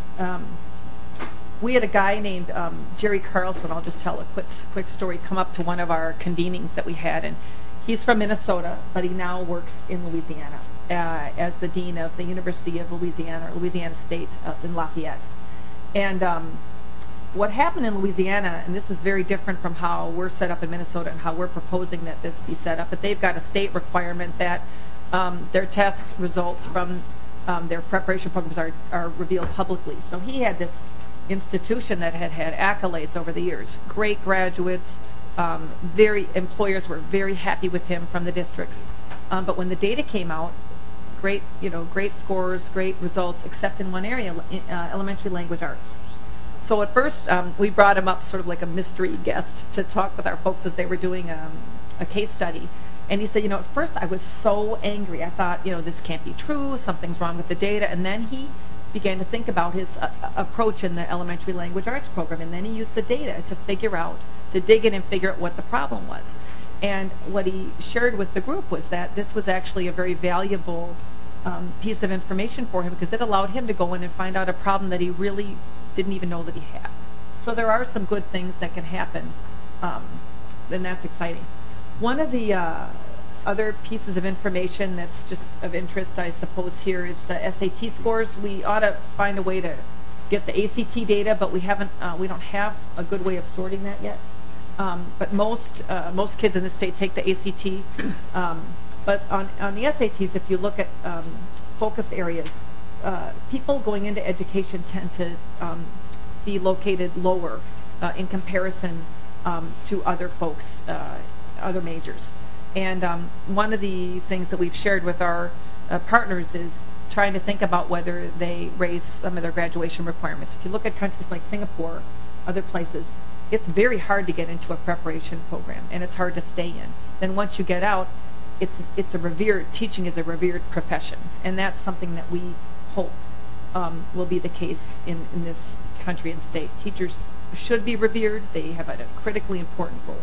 [SPEAKER 4] We had a guy named Jerry Carlson, I'll just tell a quick story, come up to one of our convenings that we had, and he's from Minnesota, but he now works in Louisiana as the dean of the University of Louisiana, or Louisiana State in Lafayette. And what happened in Louisiana, and this is very different from how we're set up in Minnesota and how we're proposing that this be set up, but they've got a state requirement that their test results from their preparation programs are revealed publicly. So he had this institution that had accolades over the years, great graduates, employers were very happy with him from the districts. But when the data came out, great scores, great results, except in one area, elementary language arts. So at first, we brought him up sort of like a mystery guest to talk with our folks as they were doing a case study. And he said, at first I was so angry. I thought, this can't be true. Something's wrong with the data. And then he began to think about his approach in the elementary language arts program. And then he used the data to dig in and figure out what the problem was. And what he shared with the group was that this was actually a very valuable piece of information for him because it allowed him to go in and find out a problem that he really didn't even know that he had. So there are some good things that can happen, and that's exciting. One of the other pieces of information that's just of interest, I suppose, here is the SAT scores. We ought to find a way to get the ACT data, but we don't have a good way of sorting that yet. But most kids in the state take the ACT. But on the SATs, if you look at focus areas, people going into education tend to be located lower in comparison to other folks, other majors. And one of the things that we've shared with our partners is trying to think about whether they raise some of their graduation requirements. If you look at countries like Singapore, other places, it's very hard to get into a preparation program, and it's hard to stay in. Then once you get out, teaching is a revered profession, and that's something that we hope will be the case in this country and state. Teachers should be revered. They have a critically important role.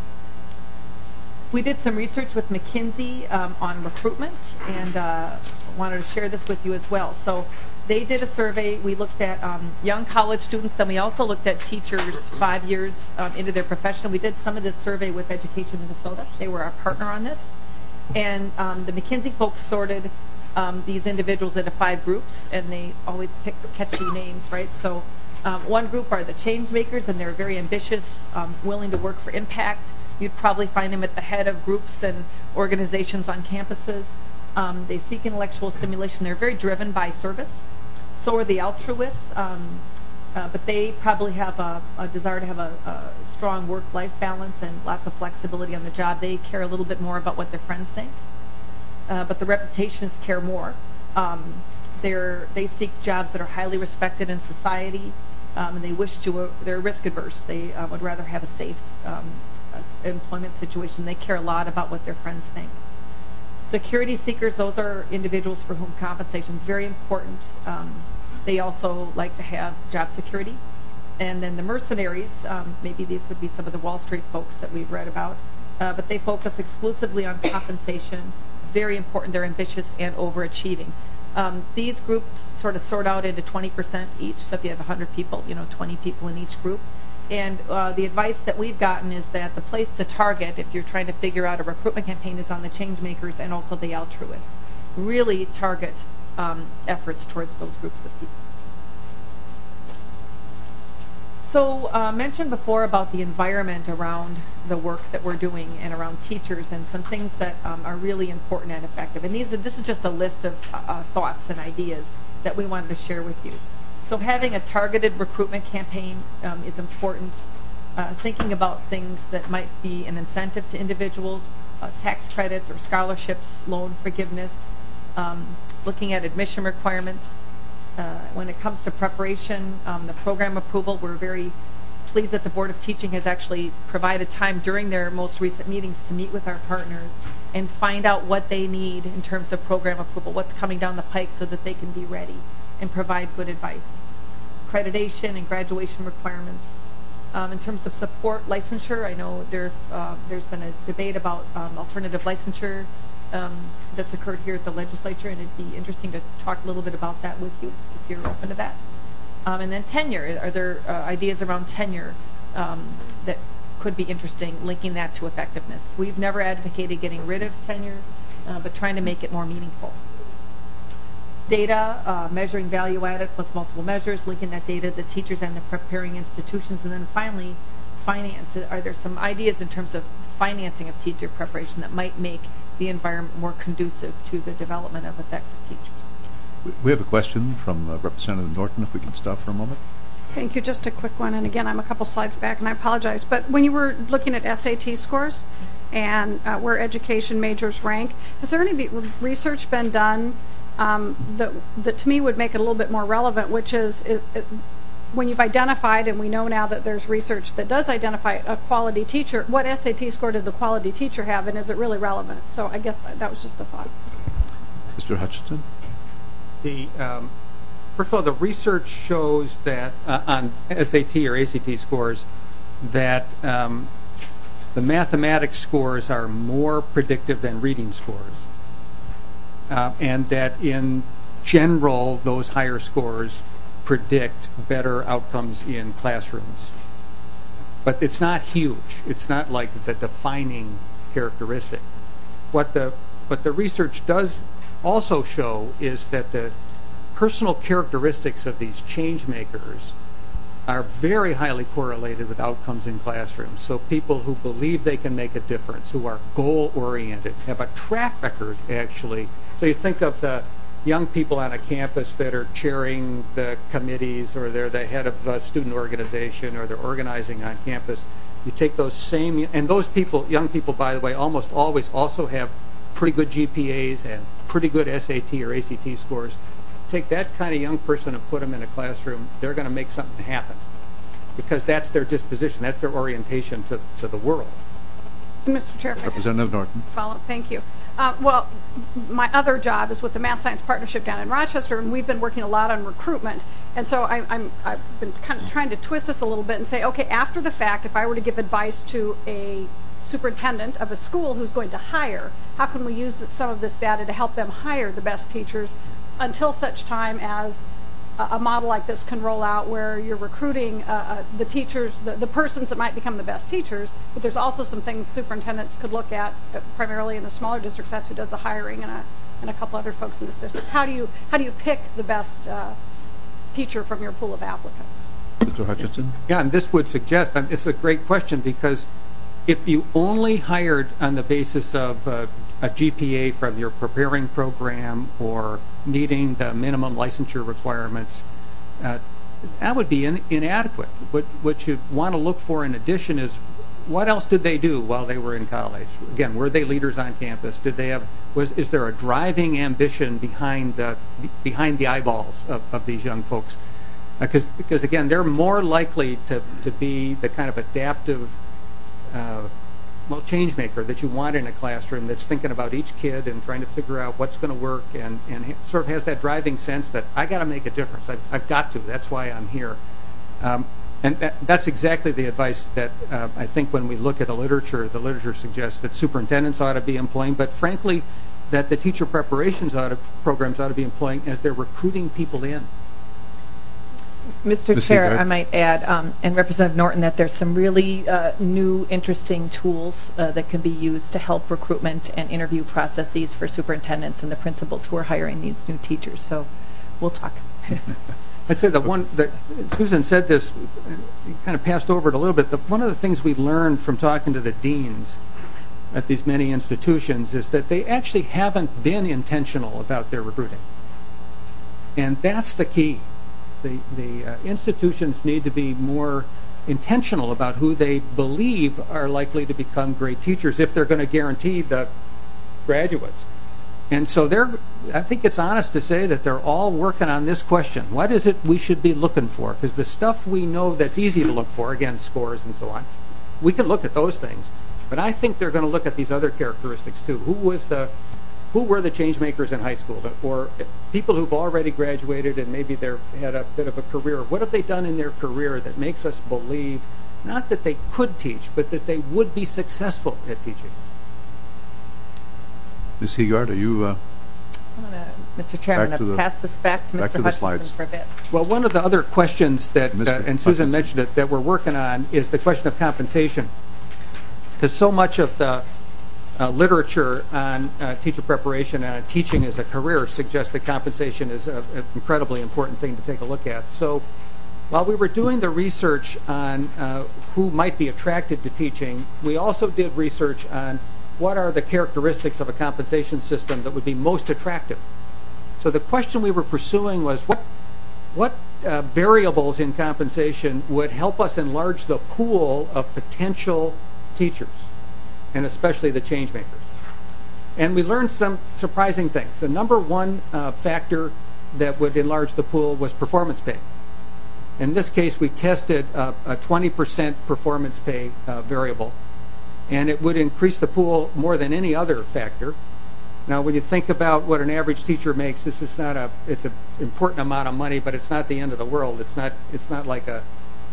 [SPEAKER 4] We did some research with McKinsey on recruitment, and wanted to share this with you as well. So they did a survey. We looked at young college students, then we also looked at teachers 5 years into their profession. We did some of this survey with Education Minnesota. They were our partner on this. And the McKinsey folks sorted these individuals into 5 groups, and they always pick catchy names, right? So one group are the change makers, and they're very ambitious, willing to work for impact. You'd probably find them at the head of groups and organizations on campuses. They seek intellectual stimulation. They're very driven by service. So are the altruists, but they probably have a desire to have a strong work-life balance and lots of flexibility on the job. They care a little bit more about what their friends think. But the reputationists care more. They seek jobs that are highly respected in society, and they're risk adverse. They would rather have a safe employment situation. They care a lot about what their friends think. Security seekers, those are individuals for whom compensation is very important. They also like to have job security. And then the mercenaries, maybe these would be some of the Wall Street folks that we've read about, but they focus exclusively on compensation. Very important, they're ambitious and overachieving. These groups sort of sort out into 20% each, so if you have 100 people, 20 people in each group. And the advice that we've gotten is that the place to target, if you're trying to figure out a recruitment campaign, is on the change makers and also the altruists. Really target efforts towards those groups of people. So mentioned before about the environment around the work that we're doing and around teachers and some things that are really important and effective. And this is just a list of thoughts and ideas that we wanted to share with you. So having a targeted recruitment campaign is important. Thinking about things that might be an incentive to individuals, tax credits or scholarships, loan forgiveness, looking at admission requirements. When it comes to preparation, the program approval, we're very pleased that the Board of Teaching has actually provided time during their most recent meetings to meet with our partners and find out what they need in terms of program approval, what's coming down the pike so that they can be ready and provide good advice. Accreditation and graduation requirements. In terms of support licensure, I know there's been a debate about alternative licensure that's occurred here at the legislature, and it'd be interesting to talk a little bit about that with you if you're open to that. And then tenure. Are there ideas around tenure that could be interesting, linking that to effectiveness? We've never advocated getting rid of tenure, but trying to make it more meaningful. Data, measuring value added plus multiple measures, linking that data to the teachers and the preparing institutions. And then finally, finance. Are there some ideas in terms of financing of teacher preparation that might make the environment more conducive to the development of effective teachers?
[SPEAKER 1] We have a question from Representative Norton, if we can stop for a moment.
[SPEAKER 5] Thank you. Just a quick one. And again, I'm a couple slides back, and I apologize. But when you were looking at SAT scores and where education majors rank, has there any research been done that to me would make it a little bit more relevant, which is when you've identified, and we know now that there's research that does identify a quality teacher, what SAT score did the quality teacher have, and is it really relevant? So I guess that was just a thought.
[SPEAKER 1] Mr. Hutchinson?
[SPEAKER 3] First of all, the research shows that on SAT or ACT scores that the mathematics scores are more predictive than reading scores. And that in general, those higher scores predict better outcomes in classrooms. But it's not huge. It's not like the defining characteristic. What the research does also show is that the personal characteristics of these change makers are very highly correlated with outcomes in classrooms. So people who believe they can make a difference, who are goal-oriented, have a track record, actually. So you think of the young people on a campus that are chairing the committees, or they're the head of a student organization, or they're organizing on campus. You take those same, and those people, young people, by the way, almost always also have pretty good GPAs and pretty good SAT or ACT scores. Take that kind of young person and put them in a classroom, they're going to make something happen, because that's their disposition, that's their orientation to the world.
[SPEAKER 5] Mr. Chair,
[SPEAKER 1] Representative Norton.
[SPEAKER 5] Follow. Thank you. Well, my other job is with the Math Science Partnership down in Rochester, and we've been working a lot on recruitment. And so I've been kind of trying to twist this a little bit and say, okay, after the fact, if I were to give advice to a superintendent of a school who's going to hire, how can we use some of this data to help them hire the best teachers until such time as a model like this can roll out where you're recruiting the teachers, the persons that might become the best teachers, but there's also some things superintendents could look at, primarily in the smaller districts. That's who does the hiring, and a couple other folks in this district. How do you pick the best teacher from your pool of applicants?
[SPEAKER 1] Mr. Hutchinson?
[SPEAKER 3] Yeah, and this would suggest, and this is a great question, because if you only hired on the basis of a GPA from your preparing program or meeting the minimum licensure requirements, that would be inadequate. What you want to look for in addition is, what else did they do while they were in college? Again, were they leaders on campus? Is there a driving ambition behind the eyeballs of these young folks? Because again, they're more likely to be the kind of adaptive change maker that you want in a classroom, that's thinking about each kid and trying to figure out what's going to work, and sort of has that driving sense that I got to make a difference. I've got to. That's why I'm here. And that's exactly the advice that I think when we look at the literature suggests that superintendents ought to be employing, but frankly, that the teacher preparations programs ought to be employing as they're recruiting people in.
[SPEAKER 4] Mr. Chair, I might add, and Representative Norton, that there's some really new, interesting tools that can be used to help recruitment and interview processes for superintendents and the principals who are hiring these new teachers. So we'll talk.
[SPEAKER 3] I'd say the one that Susan said this, kind of passed over it a little bit. One of the things we learned from talking to the deans at these many institutions is that they actually haven't been intentional about their recruiting. And that's the key. The institutions need to be more intentional about who they believe are likely to become great teachers if they're going to guarantee the graduates. And so I think it's honest to say that they're all working on this question. What is it we should be looking for? Because the stuff we know that's easy to look for, again, scores and so on, we can look at those things. But I think they're going to look at these other characteristics too. Who were the change makers in high school? Or people who've already graduated and maybe they've had a bit of a career. What have they done in their career that makes us believe not that they could teach, but that they would be successful at teaching?
[SPEAKER 1] Ms. Heegard, are you...
[SPEAKER 4] Mr. Chair, I'm going to pass this back to Mr. Hutchinson for a bit.
[SPEAKER 3] Well, one of the other questions that, and Susan mentioned it, that we're working on is the question of compensation. Because so much of the literature on teacher preparation and on teaching as a career suggests that compensation is an incredibly important thing to take a look at. So while we were doing the research on who might be attracted to teaching, we also did research on what are the characteristics of a compensation system that would be most attractive. So the question we were pursuing was what variables in compensation would help us enlarge the pool of potential teachers, and especially the change makers. And we learned some surprising things. The number one factor that would enlarge the pool was performance pay. In this case, we tested a 20% performance pay variable, and it would increase the pool more than any other factor. Now, when you think about what an average teacher makes, it's an important amount of money, but it's not the end of the world. It's not like a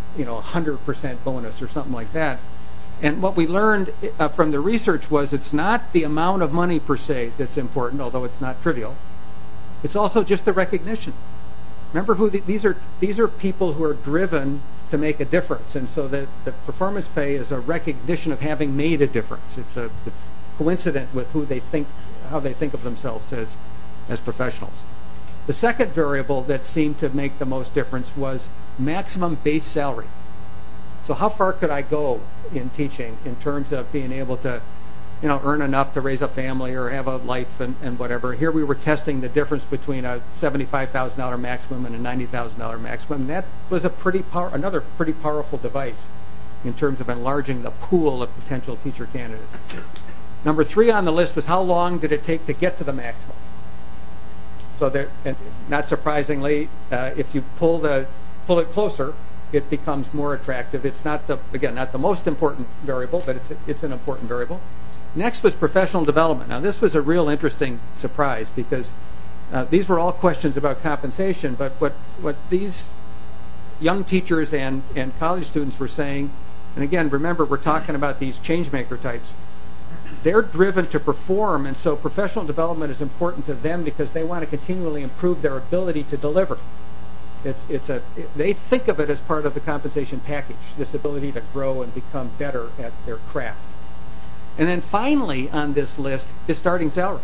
[SPEAKER 3] 100% bonus or something like that. And what we learned from the research was it's not the amount of money per se that's important, although it's not trivial. It's also just the recognition. Remember these are people who are driven to make a difference, and so the performance pay is a recognition of having made a difference. It's coincident with how they think of themselves as professionals. The second variable that seemed to make the most difference was maximum base salary. So how far could I go in teaching in terms of being able to earn enough to raise a family or have a life and whatever. Here we were testing the difference between a $75,000 maximum and a $90,000 maximum. And that was another pretty powerful device in terms of enlarging the pool of potential teacher candidates. Number 3 on the list was how long did it take to get to the maximum. So not surprisingly, if you pull it closer, it becomes more attractive. It's not the most important variable, but it's an important variable. Next was professional development. Now this was a real interesting surprise because these were all questions about compensation, but what these young teachers and college students were saying, and again, remember we're talking about these change maker types, they're driven to perform, and so professional development is important to them because they want to continually improve their ability to deliver. They think of it as part of the compensation package, this ability to grow and become better at their craft. And then finally on this list is starting salary,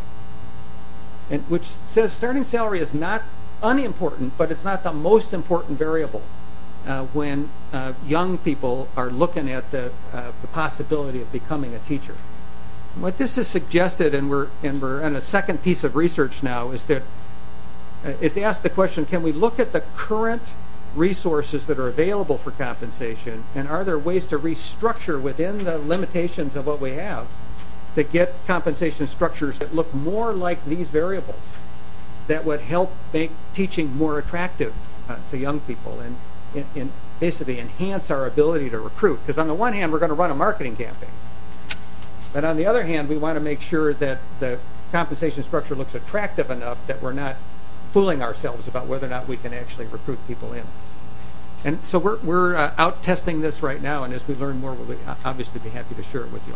[SPEAKER 3] which says starting salary is not unimportant, but it's not the most important variable when young people are looking at the possibility of becoming a teacher. What this has suggested, and we're on a second piece of research now, is that it's asked the question, can we look at the current resources that are available for compensation, and are there ways to restructure within the limitations of what we have to get compensation structures that look more like these variables that would help make teaching more attractive to young people and basically enhance our ability to recruit? Because on the one hand, we're going to run a marketing campaign. But on the other hand, we want to make sure that the compensation structure looks attractive enough that we're not fooling ourselves about whether or not we can actually recruit people in. And so we're out testing this right now, and as we learn more, we'll obviously be happy to share it with you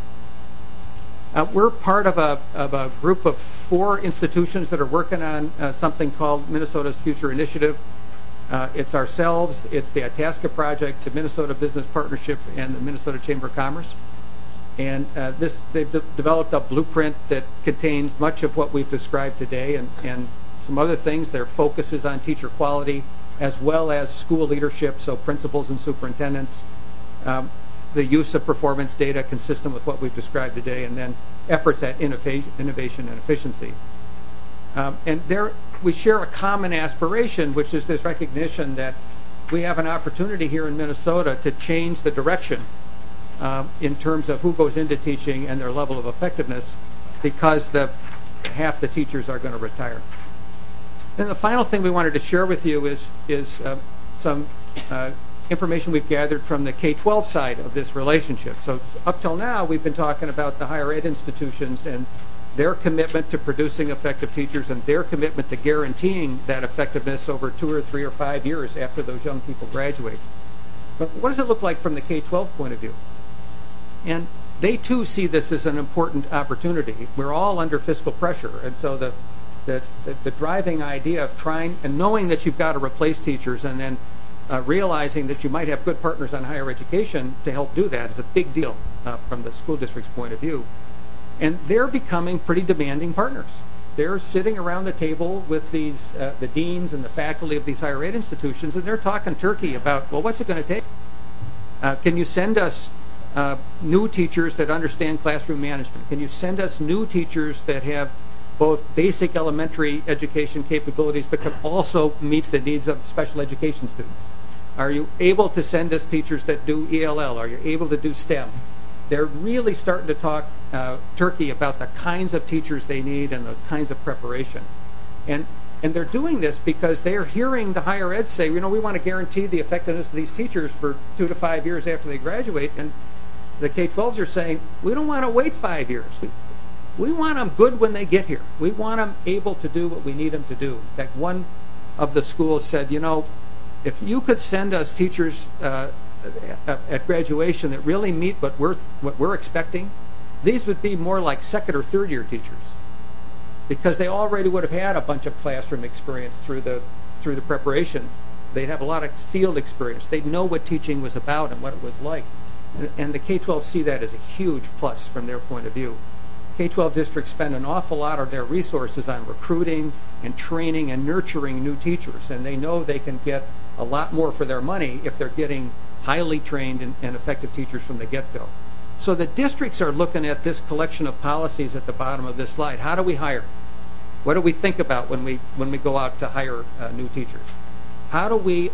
[SPEAKER 3] all. We're part of a group of 4 institutions that are working on something called Minnesota's Future Initiative. It's ourselves, it's the Itasca Project, the Minnesota Business Partnership, and the Minnesota Chamber of Commerce. And they've developed a blueprint that contains much of what we've described today and some other things. Their focus is on teacher quality as well as school leadership, so principals and superintendents, the use of performance data consistent with what we've described today, and then efforts at innovation and efficiency. And there we share a common aspiration, which is this recognition that we have an opportunity here in Minnesota to change the direction in terms of who goes into teaching and their level of effectiveness, because half the teachers are going to retire. And the final thing we wanted to share with you is some information we've gathered from the K-12 side of this relationship. So up till now, we've been talking about the higher ed institutions and their commitment to producing effective teachers and their commitment to guaranteeing that effectiveness over 2 or 3 or 5 years after those young people graduate. But what does it look like from the K-12 point of view? And they too see this as an important opportunity. We're all under fiscal pressure, and so the driving idea of trying and knowing that you've got to replace teachers and then realizing that you might have good partners on higher education to help do that is a big deal from the school district's point of view. And they're becoming pretty demanding partners. They're sitting around the table with these the deans and the faculty of these higher ed institutions, and they're talking turkey about, well, what's it going to take? Can you send us new teachers that understand classroom management? Can you send us new teachers that have both basic elementary education capabilities but can also meet the needs of special education students? Are you able to send us teachers that do ELL? Are you able to do STEM? They're really starting to talk turkey about the kinds of teachers they need and the kinds of preparation. And they're doing this because they're hearing the higher ed say, we want to guarantee the effectiveness of these teachers for 2 to 5 years after they graduate. And the K-12s are saying, we don't want to wait 5 years. We want them good when they get here. We want them able to do what we need them to do. In fact, one of the schools said, if you could send us teachers at graduation that really meet what we're expecting, these would be more like 2nd or 3rd year teachers, because they already would have had a bunch of classroom experience through the preparation. They'd have a lot of field experience. They'd know what teaching was about and what it was like. And the K-12 see that as a huge plus from their point of view. K-12 districts spend an awful lot of their resources on recruiting and training and nurturing new teachers, and they know they can get a lot more for their money if they're getting highly trained and effective teachers from the get-go. So the districts are looking at this collection of policies at the bottom of this slide. How do we hire? What do we think about when we go out to hire new teachers? How do we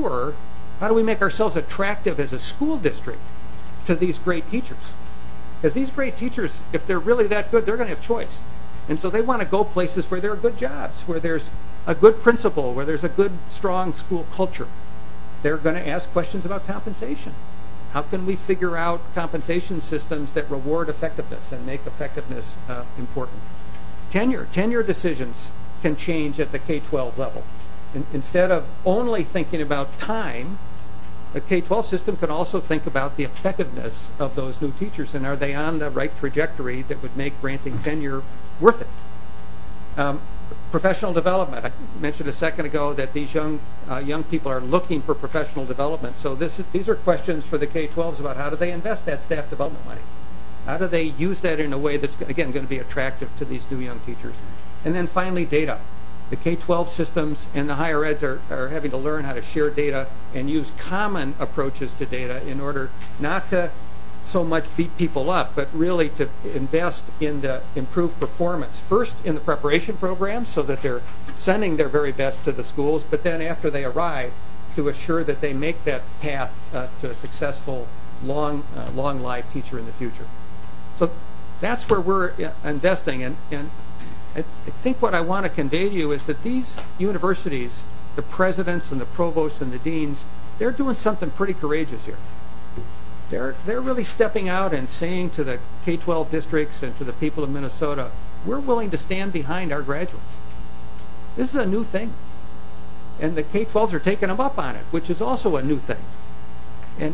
[SPEAKER 3] make ourselves attractive as a school district to these great teachers? Because these great teachers, if they're really that good, they're going to have choice. And so they want to go places where there are good jobs, where there's a good principal, where there's a good, strong school culture. They're going to ask questions about compensation. How can we figure out compensation systems that reward effectiveness and make effectiveness important? Tenure decisions can change at the K-12 level. Instead of only thinking about time, the K-12 system can also think about the effectiveness of those new teachers, and are they on the right trajectory that would make granting tenure worth it? Professional development. I mentioned a second ago that these young people are looking for professional development. So these are questions for the K-12s about how do they invest that staff development money? How do they use that in a way that's, again, going to be attractive to these new young teachers? And then finally, data. The K-12 systems and the higher eds are having to learn how to share data and use common approaches to data in order not to so much beat people up, but really to invest in the improved performance. First in the preparation program so that they're sending their very best to the schools, but then after they arrive to assure that they make that path to a successful, long life teacher in the future. So that's where we're investing, and I think what I want to convey to you is that these universities, the presidents and the provosts and the deans, they're doing something pretty courageous here. They're really stepping out and saying to the K-12 districts and to the people of Minnesota, we're willing to stand behind our graduates. This is a new thing. And the K-12s are taking them up on it, which is also a new thing. And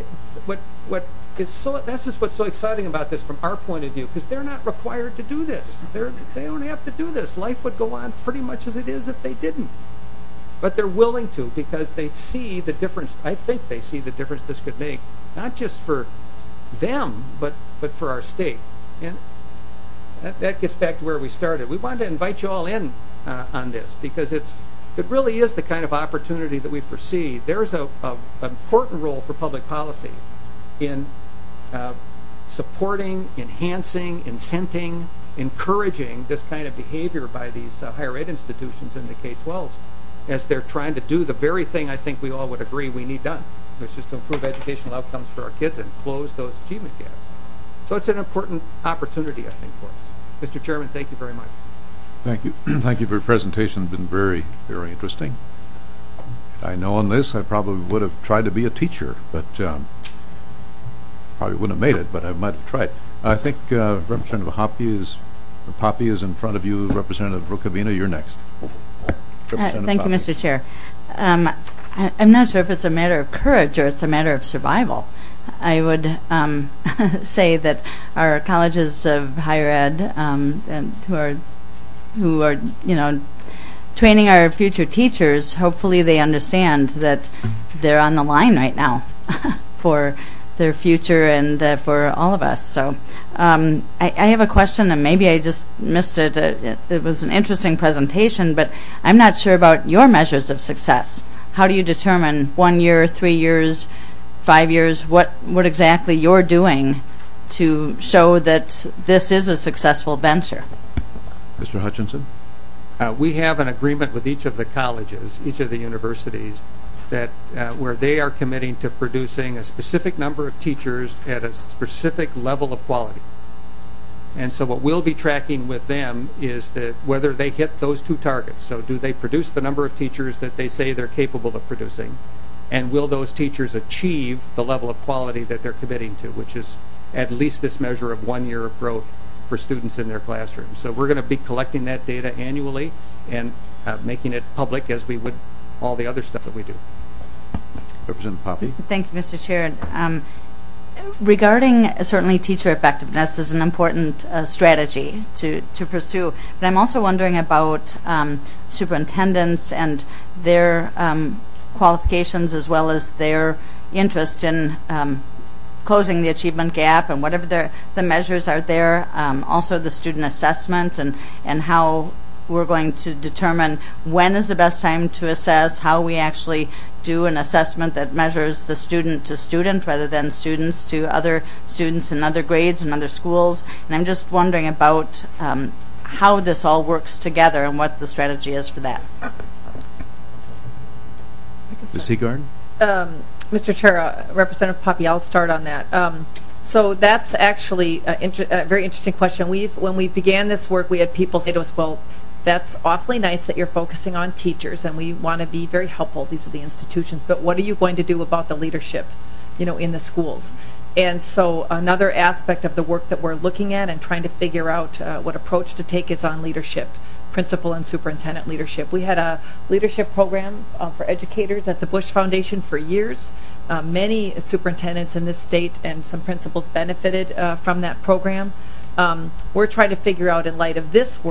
[SPEAKER 3] that's just what's so exciting about this from our point of view, because they're not required to do this. They don't have to do this. Life would go on pretty much as it is if they didn't. But they're willing to because they see the difference. I think they see the difference this could make, not just for them, but for our state. And that gets back to where we started. We wanted to invite you all in on this because it really is the kind of opportunity that we foresee. There's an important role for public policy in supporting, enhancing, incenting, encouraging this kind of behavior by these higher ed institutions in the K-12s as they're trying to do the very thing I think we all would agree we need done, which is to improve educational outcomes for our kids and close those achievement gaps. So it's an important opportunity, I think, for us. Mr. Chairman, thank you very much.
[SPEAKER 1] Thank you. Thank you for your presentation. It's been very, very interesting. I know on this I probably would have tried to be a teacher, but probably wouldn't have made it, but I might have tried. I think Representative Poppe is in front of you. Representative Rukavina, you're next.
[SPEAKER 6] Thank you, Mr. Chair. I'm not sure if it's a matter of courage or it's a matter of survival. I would say that our colleges of higher ed and who are training our future teachers, hopefully they understand that they're on the line right now for their future and for all of us. So I have a question, and maybe I just missed it. It was an interesting presentation, but I'm not sure about your measures of success. How do you determine 1 year, 3 years, 5 years, what exactly you're doing to show that this is a successful venture?
[SPEAKER 1] Mr. Hutchinson?
[SPEAKER 3] We have an agreement with each of the colleges, each of the universities, that where they are committing to producing a specific number of teachers at a specific level of quality. And so what we'll be tracking with them is that whether they hit those two targets. So do they produce the number of teachers that they say they're capable of producing? And will those teachers achieve the level of quality that they're committing to, which is at least this measure of 1 year of growth for students in their classroom. So we're going to be collecting that data annually and making it public as we would all the other stuff that we do.
[SPEAKER 1] Representative Poppe.
[SPEAKER 6] Thank you, Mr. Chair. Regarding certainly teacher effectiveness is an important strategy to pursue, but I'm also wondering about superintendents and their qualifications as well as their interest in closing the achievement gap and whatever the measures are there, also the student assessment and how we're going to determine when is the best time to assess, how we actually do an assessment that measures the student to student rather than students to other students in other grades and other schools. And I'm just wondering about how this all works together and what the strategy is for that.
[SPEAKER 1] Ms. Heegard?
[SPEAKER 4] Mr. Chair, Representative Poppe, I'll start on that. So that's actually a very interesting question. When we began this work, we had people say to us, well, that's awfully nice that you're focusing on teachers, and we want to be very helpful. These are the institutions. But what are you going to do about the leadership, in the schools? And so another aspect of the work that we're looking at and trying to figure out what approach to take is on leadership, principal and superintendent leadership. We had a leadership program for educators at the Bush Foundation for years. Many superintendents in this state and some principals benefited from that program. We're trying to figure out, in light of this work,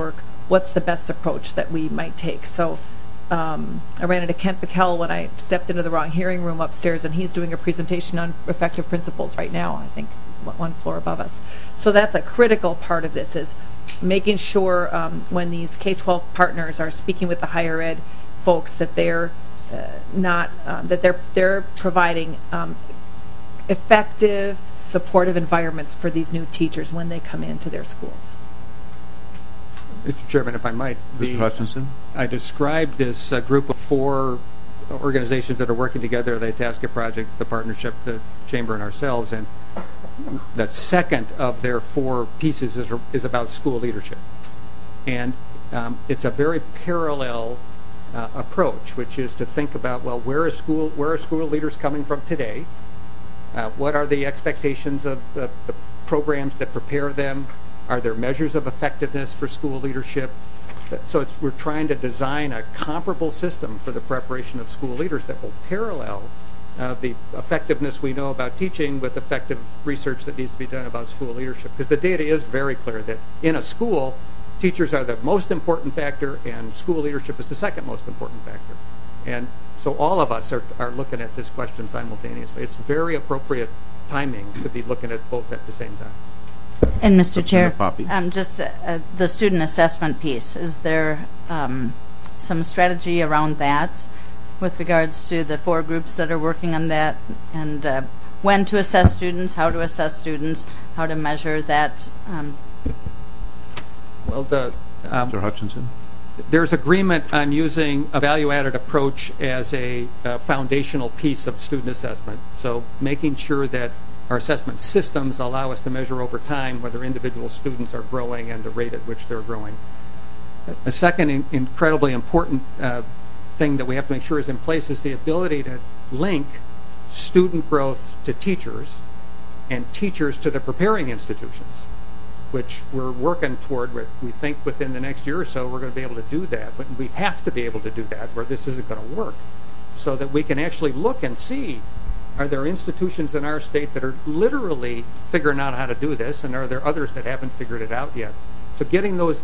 [SPEAKER 4] what's the best approach that we might take. So I ran into Kent Bickel when I stepped into the wrong hearing room upstairs, and he's doing a presentation on effective principles right now, I think one floor above us. So that's a critical part of this, is making sure when these K-12 partners are speaking with the higher ed folks that they're they're providing effective, supportive environments for these new teachers when they come into their schools.
[SPEAKER 3] Mr. Chairman, if I might.
[SPEAKER 1] Mr. Hutchinson?
[SPEAKER 3] I described this group of 4 organizations that are working together, the Itasca Project, the partnership, the Chamber, and ourselves, and the second of their 4 pieces is about school leadership. And it's a very parallel approach, which is to think about, well, where are school leaders coming from today? What are the expectations of the programs that prepare them? Are there measures of effectiveness for school leadership? So we're trying to design a comparable system for the preparation of school leaders that will parallel the effectiveness we know about teaching with effective research that needs to be done about school leadership. Because the data is very clear that in a school, teachers are the most important factor and school leadership is the second most important factor. And so all of us are looking at this question simultaneously. It's very appropriate timing to be looking at both at the same time.
[SPEAKER 6] And Mr. Chair, just the student assessment piece, is there some strategy around that with regards to the 4 groups that are working on that, and when to assess students, how to assess students, how to measure that?
[SPEAKER 3] Well,
[SPEAKER 1] Mr. Hutchinson?
[SPEAKER 3] There's agreement on using a value-added approach as a foundational piece of student assessment. So making sure that our assessment systems allow us to measure over time whether individual students are growing and the rate at which they're growing. A second incredibly important thing that we have to make sure is in place is the ability to link student growth to teachers and teachers to the preparing institutions, which we're working toward. We think within the next year or so we're going to be able to do that, but we have to be able to do that where this isn't going to work, so that we can actually look and see, are there institutions in our state that are literally figuring out how to do this, and are there others that haven't figured it out yet? So getting those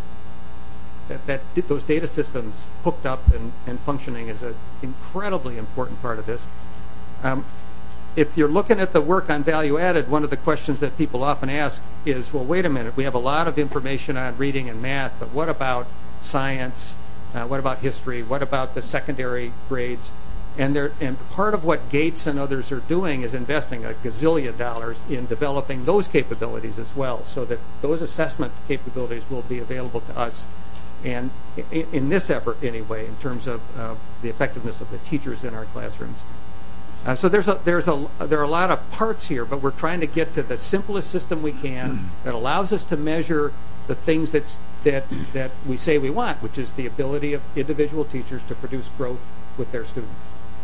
[SPEAKER 3] data systems hooked up and functioning is an incredibly important part of this. If you're looking at the work on value added, one of the questions that people often ask is, well, wait a minute, we have a lot of information on reading and math, but what about science? What about history? What about the secondary grades? And part of what Gates and others are doing is investing $1 gazillion in developing those capabilities as well, so that those assessment capabilities will be available to us. And in this effort, anyway, in terms of the effectiveness of the teachers in our classrooms. So there are a lot of parts here, but we're trying to get to the simplest system we can that allows us to measure the things that we say we want, which is the ability of individual teachers to produce growth with their students.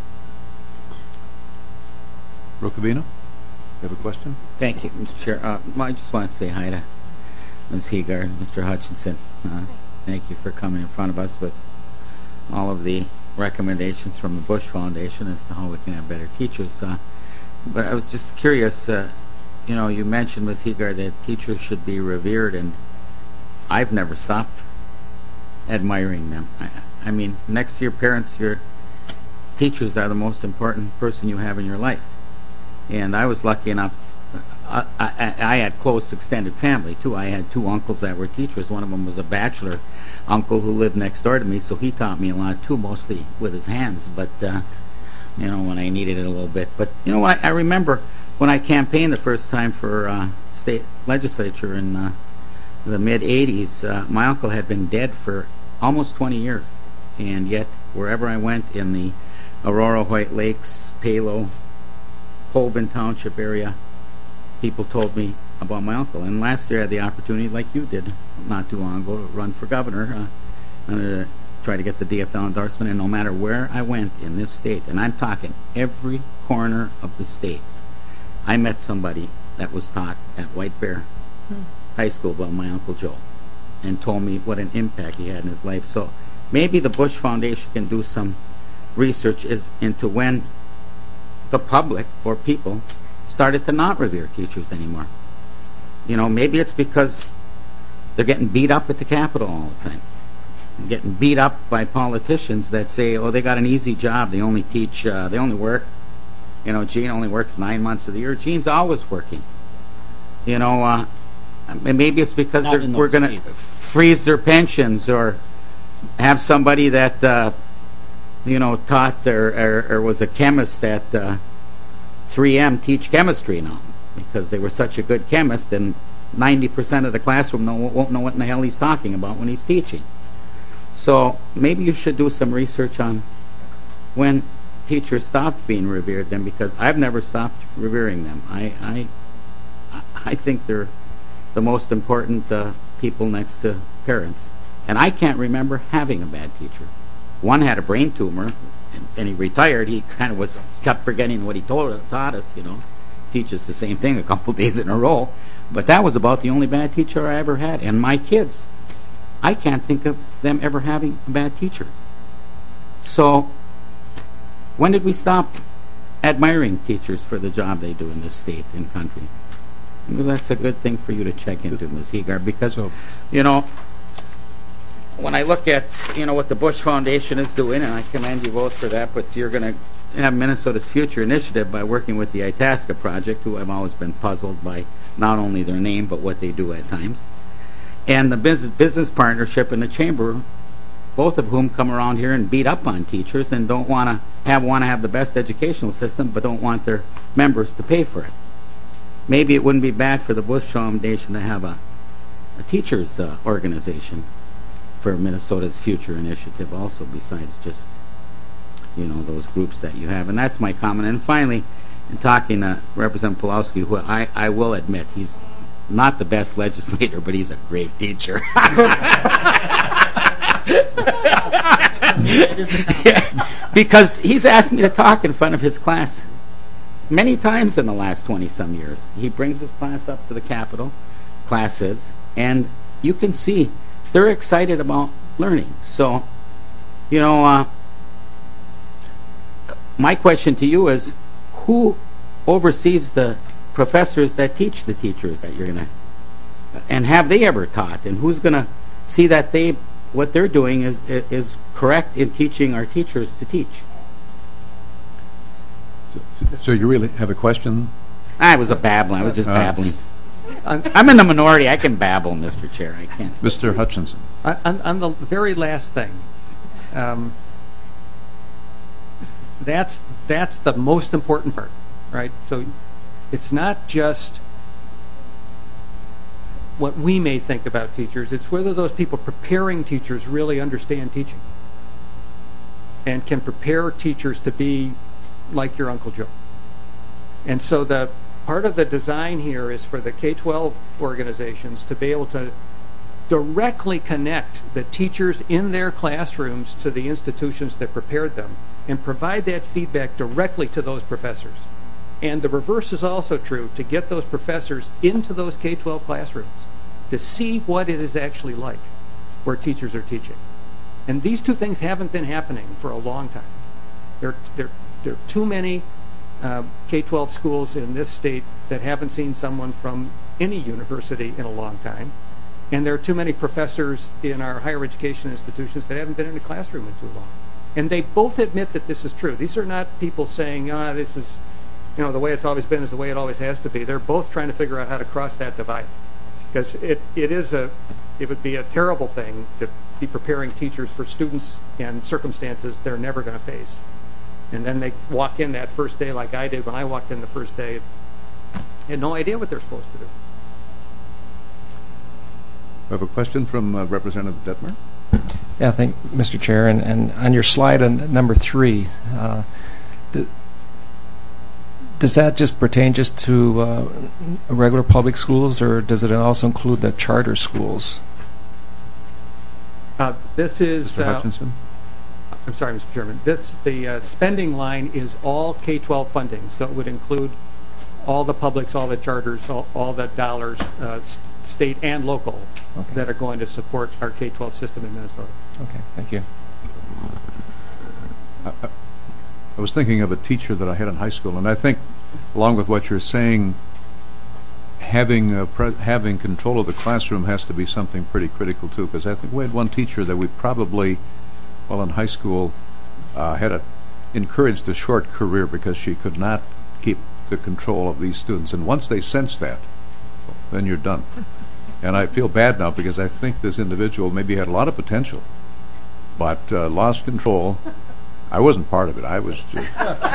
[SPEAKER 1] Rocavino, you have a question?
[SPEAKER 7] Thank you, Mr. Chair. I just want to say hi to Ms. Heegard and Mr. Hutchinson. Thank you for coming in front of us with all of the recommendations from the Bush Foundation as to how we can have better teachers. But I was just curious, you mentioned, Ms. Heegard, that teachers should be revered, and I've never stopped admiring them. I mean, next to your parents, your teachers are the most important person you have in your life. And I was lucky enough, I had close extended family too. I had 2 uncles that were teachers. One of them was a bachelor uncle who lived next door to me, so he taught me a lot too, mostly with his hands, but when I needed it a little bit. But I remember when I campaigned the first time for state legislature in the mid-'80s, my uncle had been dead for almost 20 years, and yet wherever I went in the Aurora, White Lakes, Palo, Colvin Township area, people told me about my uncle. And last year I had the opportunity, like you did not too long ago, to run for governor and to try to get the DFL endorsement. And no matter where I went in this state, and I'm talking every corner of the state, I met somebody that was taught at White Bear High School by my Uncle Joe and told me what an impact he had in his life. So maybe the Bush Foundation can do some research into when the public or people started to not revere teachers anymore. Maybe it's because they're getting beat up at the Capitol all the time. getting beat up by politicians that say, oh, they got an easy job, they only teach, they only work, Gene only works 9 months of the year. Gene's always working. Maybe it's because we're going to freeze their pensions or have somebody that, taught or was a chemist at 3M teach chemistry now because they were such a good chemist, and 90% of the classroom won't know what in the hell he's talking about when he's teaching. So maybe you should do some research on when teachers stopped being revered then, because I've never stopped revering them. I think they're the most important people next to parents. And I can't remember having a bad teacher. One had a brain tumor, and he retired. He kind of kept forgetting what he taught us, Teach us the same thing a couple days in a row. But that was about the only bad teacher I ever had. And my kids, I can't think of them ever having a bad teacher. So when did we stop admiring teachers for the job they do in this state and country? Maybe that's a good thing for you to check into, Ms. Hegar, because, when I look at, what the Bush Foundation is doing, and I commend you both for that, but you're going to have Minnesota's Future Initiative by working with the Itasca Project, who I've always been puzzled by not only their name, but what they do at times, and the business partnership and the chamber, both of whom come around here and beat up on teachers and don't want to have the best educational system, but don't want their members to pay for it. Maybe it wouldn't be bad for the Bush Foundation to have a teachers organization for Minnesota's Future Initiative also, besides just, those groups that you have. And that's my comment. And finally, in talking to Representative Pulowski, who I will admit, he's not the best legislator, but he's a great teacher. Because he's asked me to talk in front of his class many times in the last 20-some years. He brings his class up to the Capitol, classes, and you can see they're excited about learning. So, my question to you is, who oversees the professors that teach the teachers that you're going to, and have they ever taught? And who's going to see that what they're doing is correct in teaching our teachers to teach?
[SPEAKER 1] So you really have a question?
[SPEAKER 7] I was babbling. I was just babbling. I'm in the minority. I can babble, Mr. Chair. I can't.
[SPEAKER 1] Mr. Hutchinson.
[SPEAKER 3] On the very last thing, that's the most important part, right? So it's not just what we may think about teachers. It's whether those people preparing teachers really understand teaching and can prepare teachers to be like your Uncle Joe. And so the part of the design here is for the K-12 organizations to be able to directly connect the teachers in their classrooms to the institutions that prepared them and provide that feedback directly to those professors. And the reverse is also true, to get those professors into those K-12 classrooms to see what it is actually like where teachers are teaching. And these two things haven't been happening for a long time. There are too many K-12 schools in this state that haven't seen someone from any university in a long time. And there are too many professors in our higher education institutions that haven't been in a classroom in too long. And they both admit that this is true. These are not people saying, this is, the way it's always been is the way it always has to be. They're both trying to figure out how to cross that divide. Because it would be a terrible thing to be preparing teachers for students and circumstances they're never going to face. And then they walk in that first day like I did when I walked in the first day. Had no idea what they're supposed to do.
[SPEAKER 1] We have a question from Representative Detmer.
[SPEAKER 8] Yeah, thank Mr. Chair. And on your slide on number 3, does that just pertain just to regular public schools, or does it also include the charter schools?
[SPEAKER 3] This is...
[SPEAKER 1] Mr. Hutchinson?
[SPEAKER 3] I'm sorry, Mr. Chairman. The spending line is all K-12 funding, so it would include all the publics, all the charters, all the dollars, state and local, that are going to support our K-12 system in Minnesota.
[SPEAKER 8] Okay, thank you.
[SPEAKER 1] I was thinking of a teacher that I had in high school, and I think, along with what you're saying, having control of the classroom has to be something pretty critical too, because I think we had one teacher that we probably, while in high school, had encouraged a short career because she could not keep the control of these students. And once they sense that, then you're done. And I feel bad now because I think this individual maybe had a lot of potential, but lost control. I wasn't part of it. I was just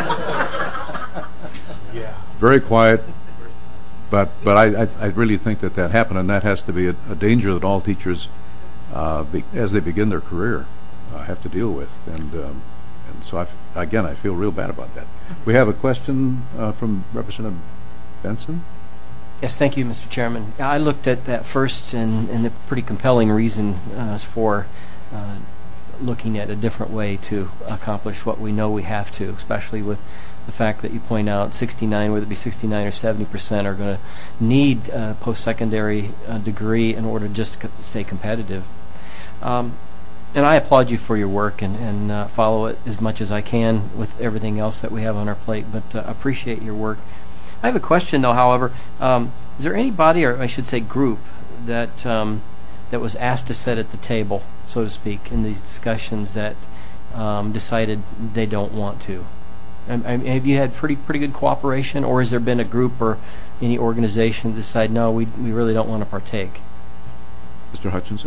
[SPEAKER 1] very quiet. But I really think that happened, and that has to be a danger that all teachers, as they begin their career, have to deal with. And so, I feel real bad about that. We have a question from Representative Benson.
[SPEAKER 9] Yes, thank you, Mr. Chairman. I looked at that first, and a pretty compelling reason for looking at a different way to accomplish what we know we have to, especially with the fact that you point out 69, whether it be 69 or 70%, are going to need a post-secondary degree in order just to stay competitive. And I applaud you for your work and follow it as much as I can with everything else that we have on our plate, but appreciate your work. I have a question, though, however. Is there anybody, or I should say group, that was asked to sit at the table, so to speak, in these discussions that decided they don't want to? Have you had pretty good cooperation, or has there been a group or any organization that decide, no, we really don't want to partake?
[SPEAKER 1] Mr. Hutchinson?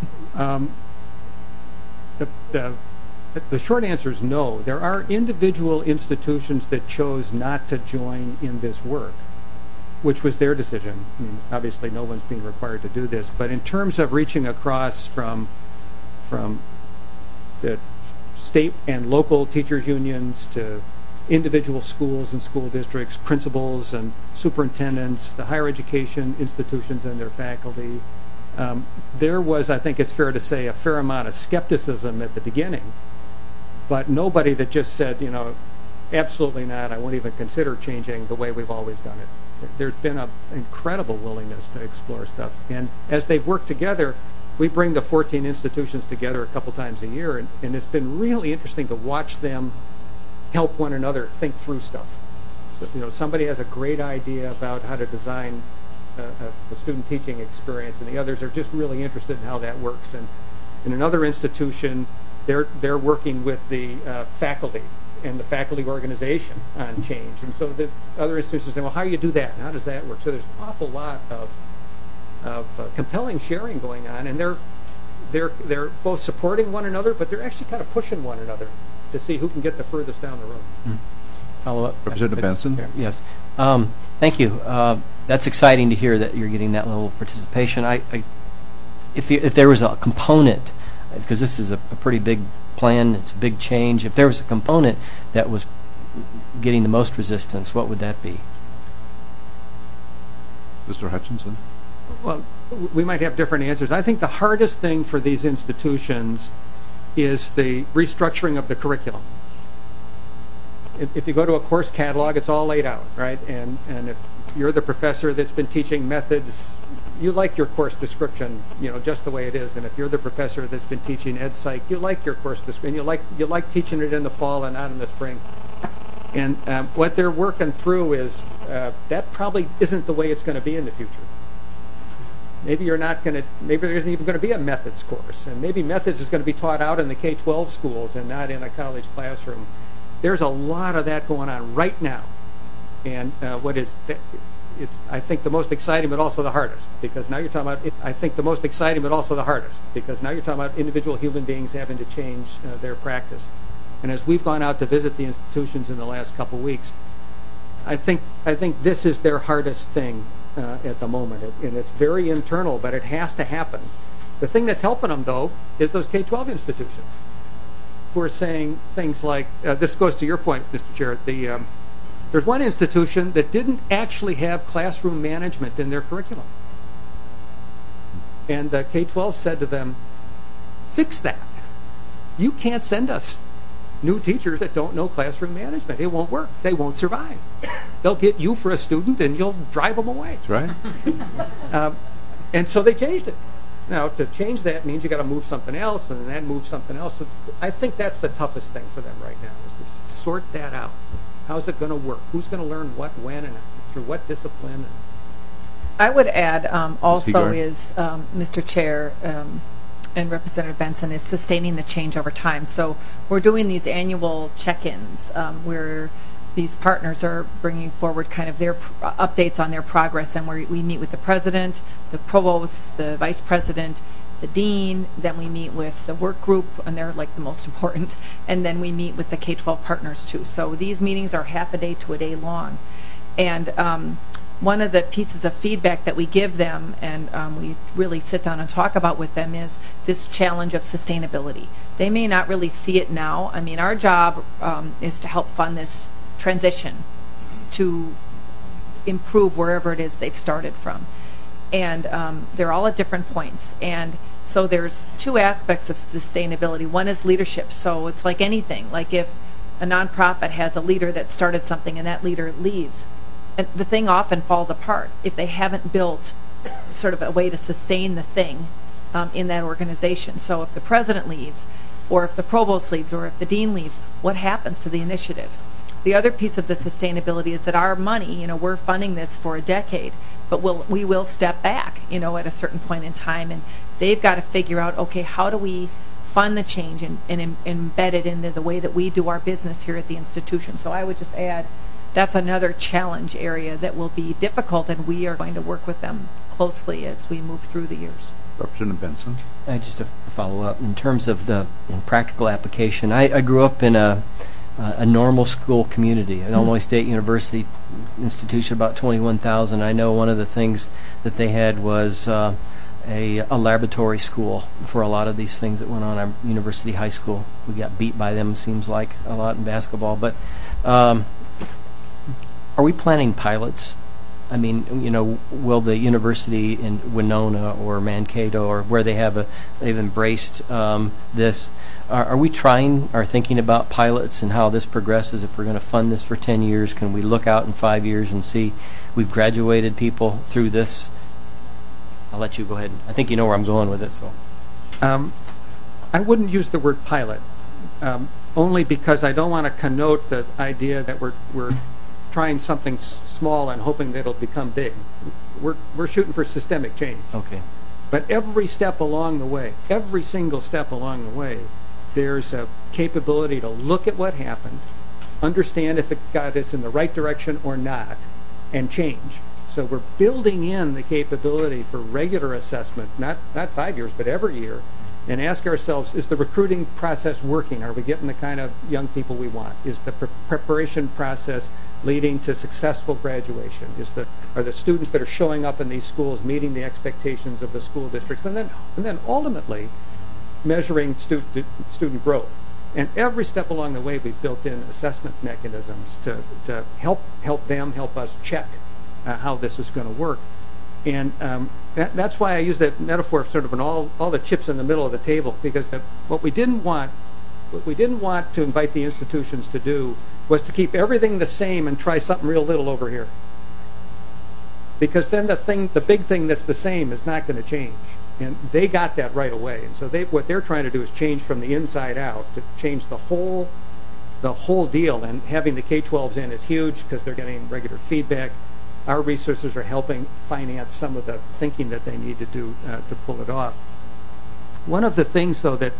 [SPEAKER 3] The short answer is no. There are individual institutions that chose not to join in this work, which was their decision. I mean, obviously no one's being required to do this, but in terms of reaching across from the state and local teachers unions to individual schools and school districts, principals and superintendents, the higher education institutions and their faculty, there was, I think it's fair to say, a fair amount of skepticism at the beginning, but nobody that just said, absolutely not, I won't even consider changing the way we've always done it. There's been an incredible willingness to explore stuff. And as they've worked together, we bring the 14 institutions together a couple times a year, and it's been really interesting to watch them help one another think through stuff. So, somebody has a great idea about how to design a student teaching experience, and the others are just really interested in how that works. And in another institution, they're working with the faculty and the faculty organization on change. And so the other institutions say, well, how do you do that? And how does that work? So there's an awful lot of compelling sharing going on, and they're both supporting one another, but they're actually kind of pushing one another to see who can get the furthest down the road.
[SPEAKER 9] Mm-hmm. Follow up,
[SPEAKER 1] Representative Benson.
[SPEAKER 9] Yes, thank you. That's exciting to hear that you're getting that level of participation. If there was a component, because this is a pretty big plan, it's a big change. If there was a component that was getting the most resistance, what would that be?
[SPEAKER 1] Mr. Hutchinson?
[SPEAKER 3] Well, we might have different answers. I think the hardest thing for these institutions is the restructuring of the curriculum. If you go to a course catalog, it's all laid out, right? And if you're the professor that's been teaching methods, you like your course description, just the way it is. And if you're the professor that's been teaching ed psych, you like your course description. You like teaching it in the fall and not in the spring. And what they're working through is that probably isn't the way it's going to be in the future. Maybe there isn't even going to be a methods course, and maybe methods is going to be taught out in the K-12 schools and not in a college classroom. There's a lot of that going on right now, and it's I think the most exciting, but also the hardest, because now you're talking about. I think the most exciting, but also the hardest, because now you're talking about individual human beings having to change their practice. And as we've gone out to visit the institutions in the last couple weeks, I think this is their hardest thing at the moment, and it's very internal, but it has to happen. The thing that's helping them, though, is those K-12 institutions who are saying things like, this goes to your point, Mr. Chair, there's one institution that didn't actually have classroom management in their curriculum. And the K-12 said to them, fix that. You can't send us new teachers that don't know classroom management. It won't work. They won't survive. They'll get you for a student and you'll drive them away.
[SPEAKER 1] That's right.
[SPEAKER 3] And so they changed it. Now, to change that means you got to move something else, and then move something else. So I think that's the toughest thing for them right now, is to sort that out. How's it going to work? Who's going to learn what, when, and through what discipline?
[SPEAKER 4] I would add also
[SPEAKER 1] Seaguard?
[SPEAKER 4] is, Mr. Chair and Representative Benson, is sustaining the change over time. So we're doing these annual check-ins where these partners are bringing forward kind of their updates on their progress, and we meet with the president, the provost, the vice president, the dean, then we meet with the work group, and they're like the most important, and then we meet with the K-12 partners too. So these meetings are half a day to a day long. And one of the pieces of feedback that we give them, and we really sit down and talk about with them, is this challenge of sustainability. They may not really see it now. I mean, our job is to help fund this transition to improve wherever it is they've started from. And they're all at different points. And so there's two aspects of sustainability. One is leadership. So it's like anything. Like if a nonprofit has a leader that started something and that leader leaves, and the thing often falls apart if they haven't built sort of a way to sustain the thing in that organization. So if the president leaves, or if the provost leaves, or if the dean leaves, what happens to the initiative? The other piece of the sustainability is that our money, we're funding this for a decade, but we will step back, at a certain point in time, and they've got to figure out, okay, how do we fund the change and embed it into the way that we do our business here at the institution? So I would just add, that's another challenge area that will be difficult, and we are going to work with them closely as we move through the years.
[SPEAKER 1] Representative Benson.
[SPEAKER 9] Just to follow up, in terms of the practical application, I grew up in a normal school community, an Illinois State University institution, about 21,000. I know one of the things that they had was a laboratory school for a lot of these things that went on at University High School. We got beat by them, seems like, a lot in basketball. But are we planning pilots? I mean, will the university in Winona or Mankato, or where they've embraced this, are we trying or thinking about pilots and how this progresses? If we're going to fund this for 10 years, can we look out in 5 years and see we've graduated people through this? I'll let you go ahead. I think you know where I'm going with it. So,
[SPEAKER 3] I wouldn't use the word pilot, only because I don't want to connote the idea that we're trying something small and hoping that it'll become big. We're shooting for systemic change.
[SPEAKER 9] Okay.
[SPEAKER 3] But every step along the way, every single step along the way, there's a capability to look at what happened, understand if it got us in the right direction or not, and change. So we're building in the capability for regular assessment, not 5 years, but every year, and ask ourselves, is the recruiting process working? Are we getting the kind of young people we want? Is the preparation process leading to successful graduation? Are the students that are showing up in these schools meeting the expectations of the school districts? And then ultimately measuring student growth. And every step along the way, we've built in assessment mechanisms to help them help us check how this is going to work. And that's why I use that metaphor of sort of all the chips in the middle of the table, because what we didn't want to invite the institutions to do was to keep everything the same and try something real little over here. Because then the big thing that's the same is not going to change. And they got that right away. And so what they're trying to do is change from the inside out, to change the whole deal. And having the K-12s in is huge because they're getting regular feedback. Our resources are helping finance some of the thinking that they need to do to pull it off. One of the things, though, that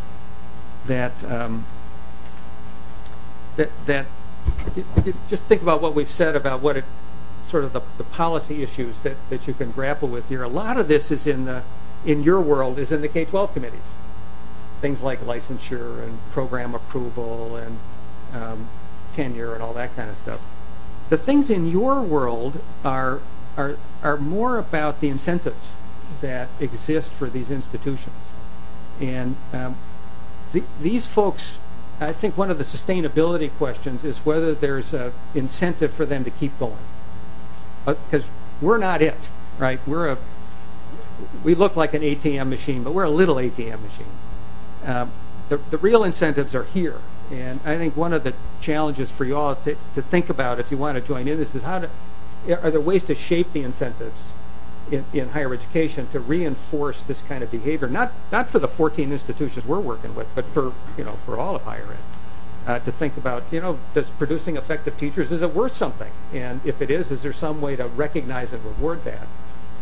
[SPEAKER 3] if you just think about what we've said about what sort of the policy issues that you can grapple with here. A lot of this is in your world is in the K-12 committees. Things like licensure and program approval and tenure and all that kind of stuff. The things in your world are more about the incentives that exist for these institutions. And these folks, I think one of the sustainability questions is whether there's an incentive for them to keep going. Because we're not it, right? We look like an ATM machine, but we're a little ATM machine. The real incentives are here. And I think one of the challenges for you all to think about if you want to join in this is are there ways to shape the incentives in higher education to reinforce this kind of behavior, not for the 14 institutions we're working with, but for all of higher ed, to think about, does producing effective teachers, is it worth something? And if it is there some way to recognize and reward that?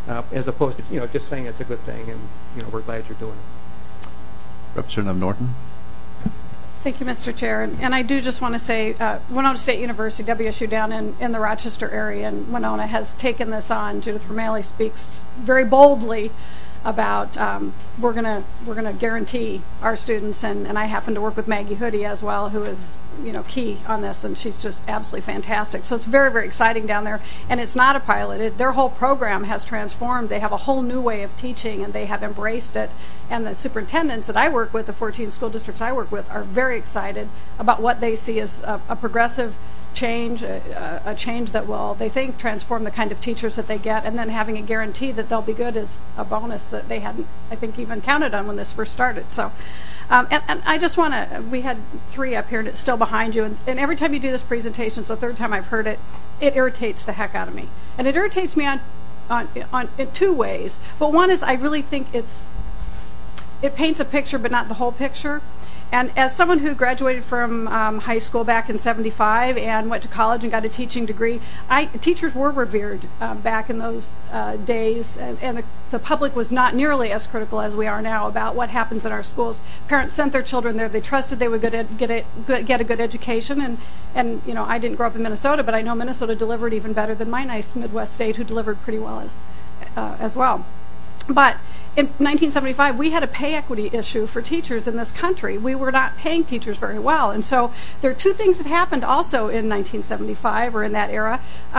[SPEAKER 3] as opposed to just saying it's a good thing and we're glad you're doing it.
[SPEAKER 1] Representative Norton.
[SPEAKER 5] Thank you, Mr. Chair. And I do just want to say Winona State University, WSU down in the Rochester area, and Winona has taken this on. Judith Romali speaks very boldly about we're gonna guarantee our students, and I happen to work with Maggie Hoodie as well, who is key on this, and she's just absolutely fantastic. So it's very, very exciting down there, and it's not a pilot. Their whole program has transformed. They have a whole new way of teaching, and they have embraced it. And the superintendents that I work with, the 14 school districts I work with, are very excited about what they see as a progressive change, a change that will, they think, transform the kind of teachers that they get, and then having a guarantee that they'll be good is a bonus that they hadn't, I think, even counted on when this first started. So, and I just want to, we had 3 up here, and it's still behind you, and every time you do this presentation, it's the 3rd time I've heard it, it irritates the heck out of me. And it irritates me in 2 ways. But one is I really think it paints a picture, but not the whole picture. And as someone who graduated from high school back in '75 and went to college and got a teaching degree, teachers were revered back in those days, and the public was not nearly as critical as we are now about what happens in our schools. Parents sent their children there; they trusted they would get a good education. And I didn't grow up in Minnesota, but I know Minnesota delivered even better than my nice Midwest state, who delivered pretty well as well. But in 1975, we had a pay equity issue for teachers in this country. We were not paying teachers very well. And so there are 2 things that happened also in 1975, or in that era.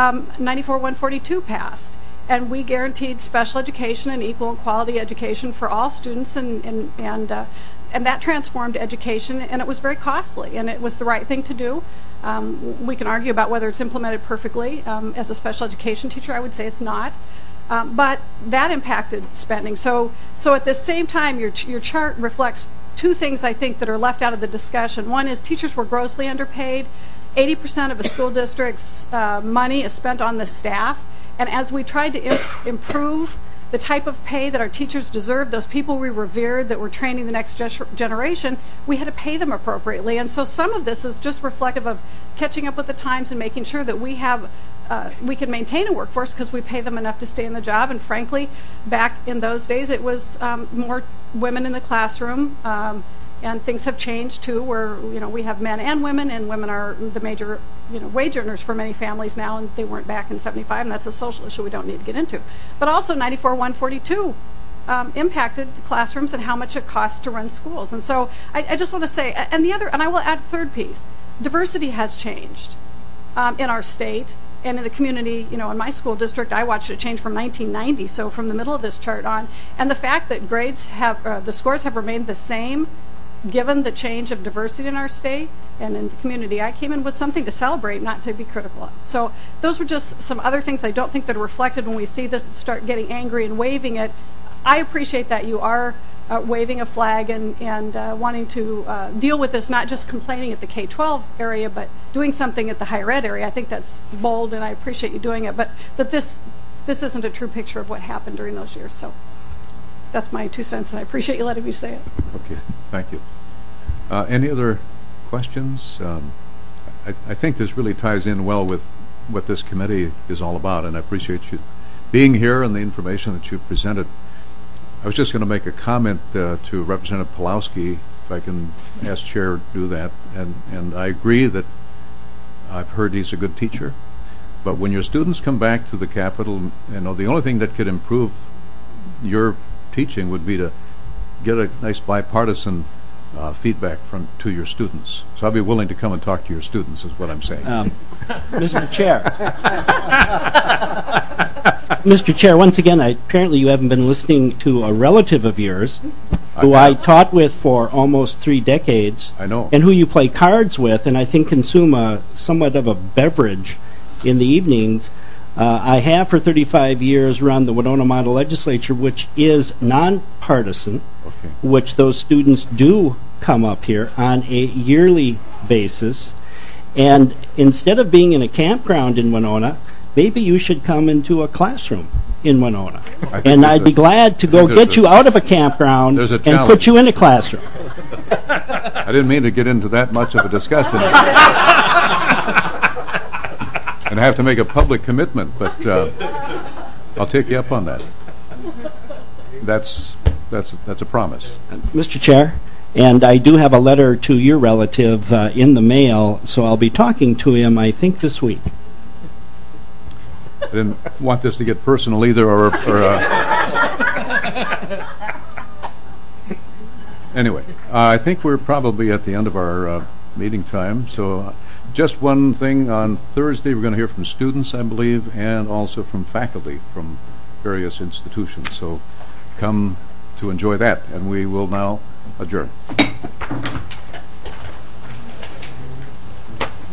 [SPEAKER 5] 94-142 passed, and we guaranteed special education and equal and quality education for all students, and that transformed education, and it was very costly, and it was the right thing to do. We can argue about whether it's implemented perfectly. As a special education teacher, I would say it's not. But that impacted spending. So at the same time, your chart reflects 2 things I think that are left out of the discussion. One is teachers were grossly underpaid. 80% of a school district's money is spent on the staff. And as we tried to improve the type of pay that our teachers deserve, those people we revered that were training the next generation, we had to pay them appropriately. And so some of this is just reflective of catching up with the times and making sure that we can maintain a workforce because we pay them enough to stay in the job. And frankly, back in those days, it was more women in the classroom. And things have changed too, where we have men and women are the major wage earners for many families now, and they weren't back in '75, and that's a social issue we don't need to get into. But also 94-142 impacted classrooms and how much it costs to run schools. And so I just want to say, and I will add a 3rd piece: diversity has changed in our state and in the community. In my school district, I watched it change from 1990, so from the middle of this chart on. And the fact that the scores have remained the same, given the change of diversity in our state and in the community I came in, was something to celebrate, not to be critical of. So those were just some other things I don't think that are reflected when we see this and start getting angry and waving it. I appreciate that you are waving a flag and wanting to deal with this, not just complaining at the K-12 area, but doing something at the higher ed area. I think that's bold, and I appreciate you doing it, but that this isn't a true picture of what happened during those years. So that's my 2 cents, and I appreciate you letting me say it.
[SPEAKER 1] Okay, thank you. Any other questions? I think this really ties in well with what this committee is all about, and I appreciate you being here and the information that you presented. I was just going to make a comment to Representative Pawlowski, if I can ask Chair to do that, and I agree that I've heard he's a good teacher, but when your students come back to the Capitol, the only thing that could improve your teaching would be to get a nice bipartisan feedback to your students. So I'll be willing to come and talk to your students, is what I'm saying.
[SPEAKER 2] Mr. Chair. Mr. Chair, once again, apparently you haven't been listening to a relative of yours who I taught with for almost 3 decades.
[SPEAKER 1] I know.
[SPEAKER 2] And who you play cards with, and I think consume somewhat of a beverage in the evenings. I have for 35 years run the Winona Model Legislature, which is nonpartisan, which those students do come up here on a yearly basis. And instead of being in a campground in Winona, maybe you should come into a classroom in Winona. And I'd be glad to go get you out of a campground and put you in a classroom.
[SPEAKER 1] I didn't mean to get into that much of a discussion. And I have to make a public commitment, but I'll take you up on that. that's a promise.
[SPEAKER 2] Mr. Chair, and I do have a letter to your relative in the mail, so I'll be talking to him, I think, this week.
[SPEAKER 1] I didn't want this to get personal either, Anyway, I think we're probably at the end of our meeting time, so just one thing. On Thursday, we're going to hear from students, I believe, and also from faculty from various institutions, so come to enjoy that, and we will now adjourn.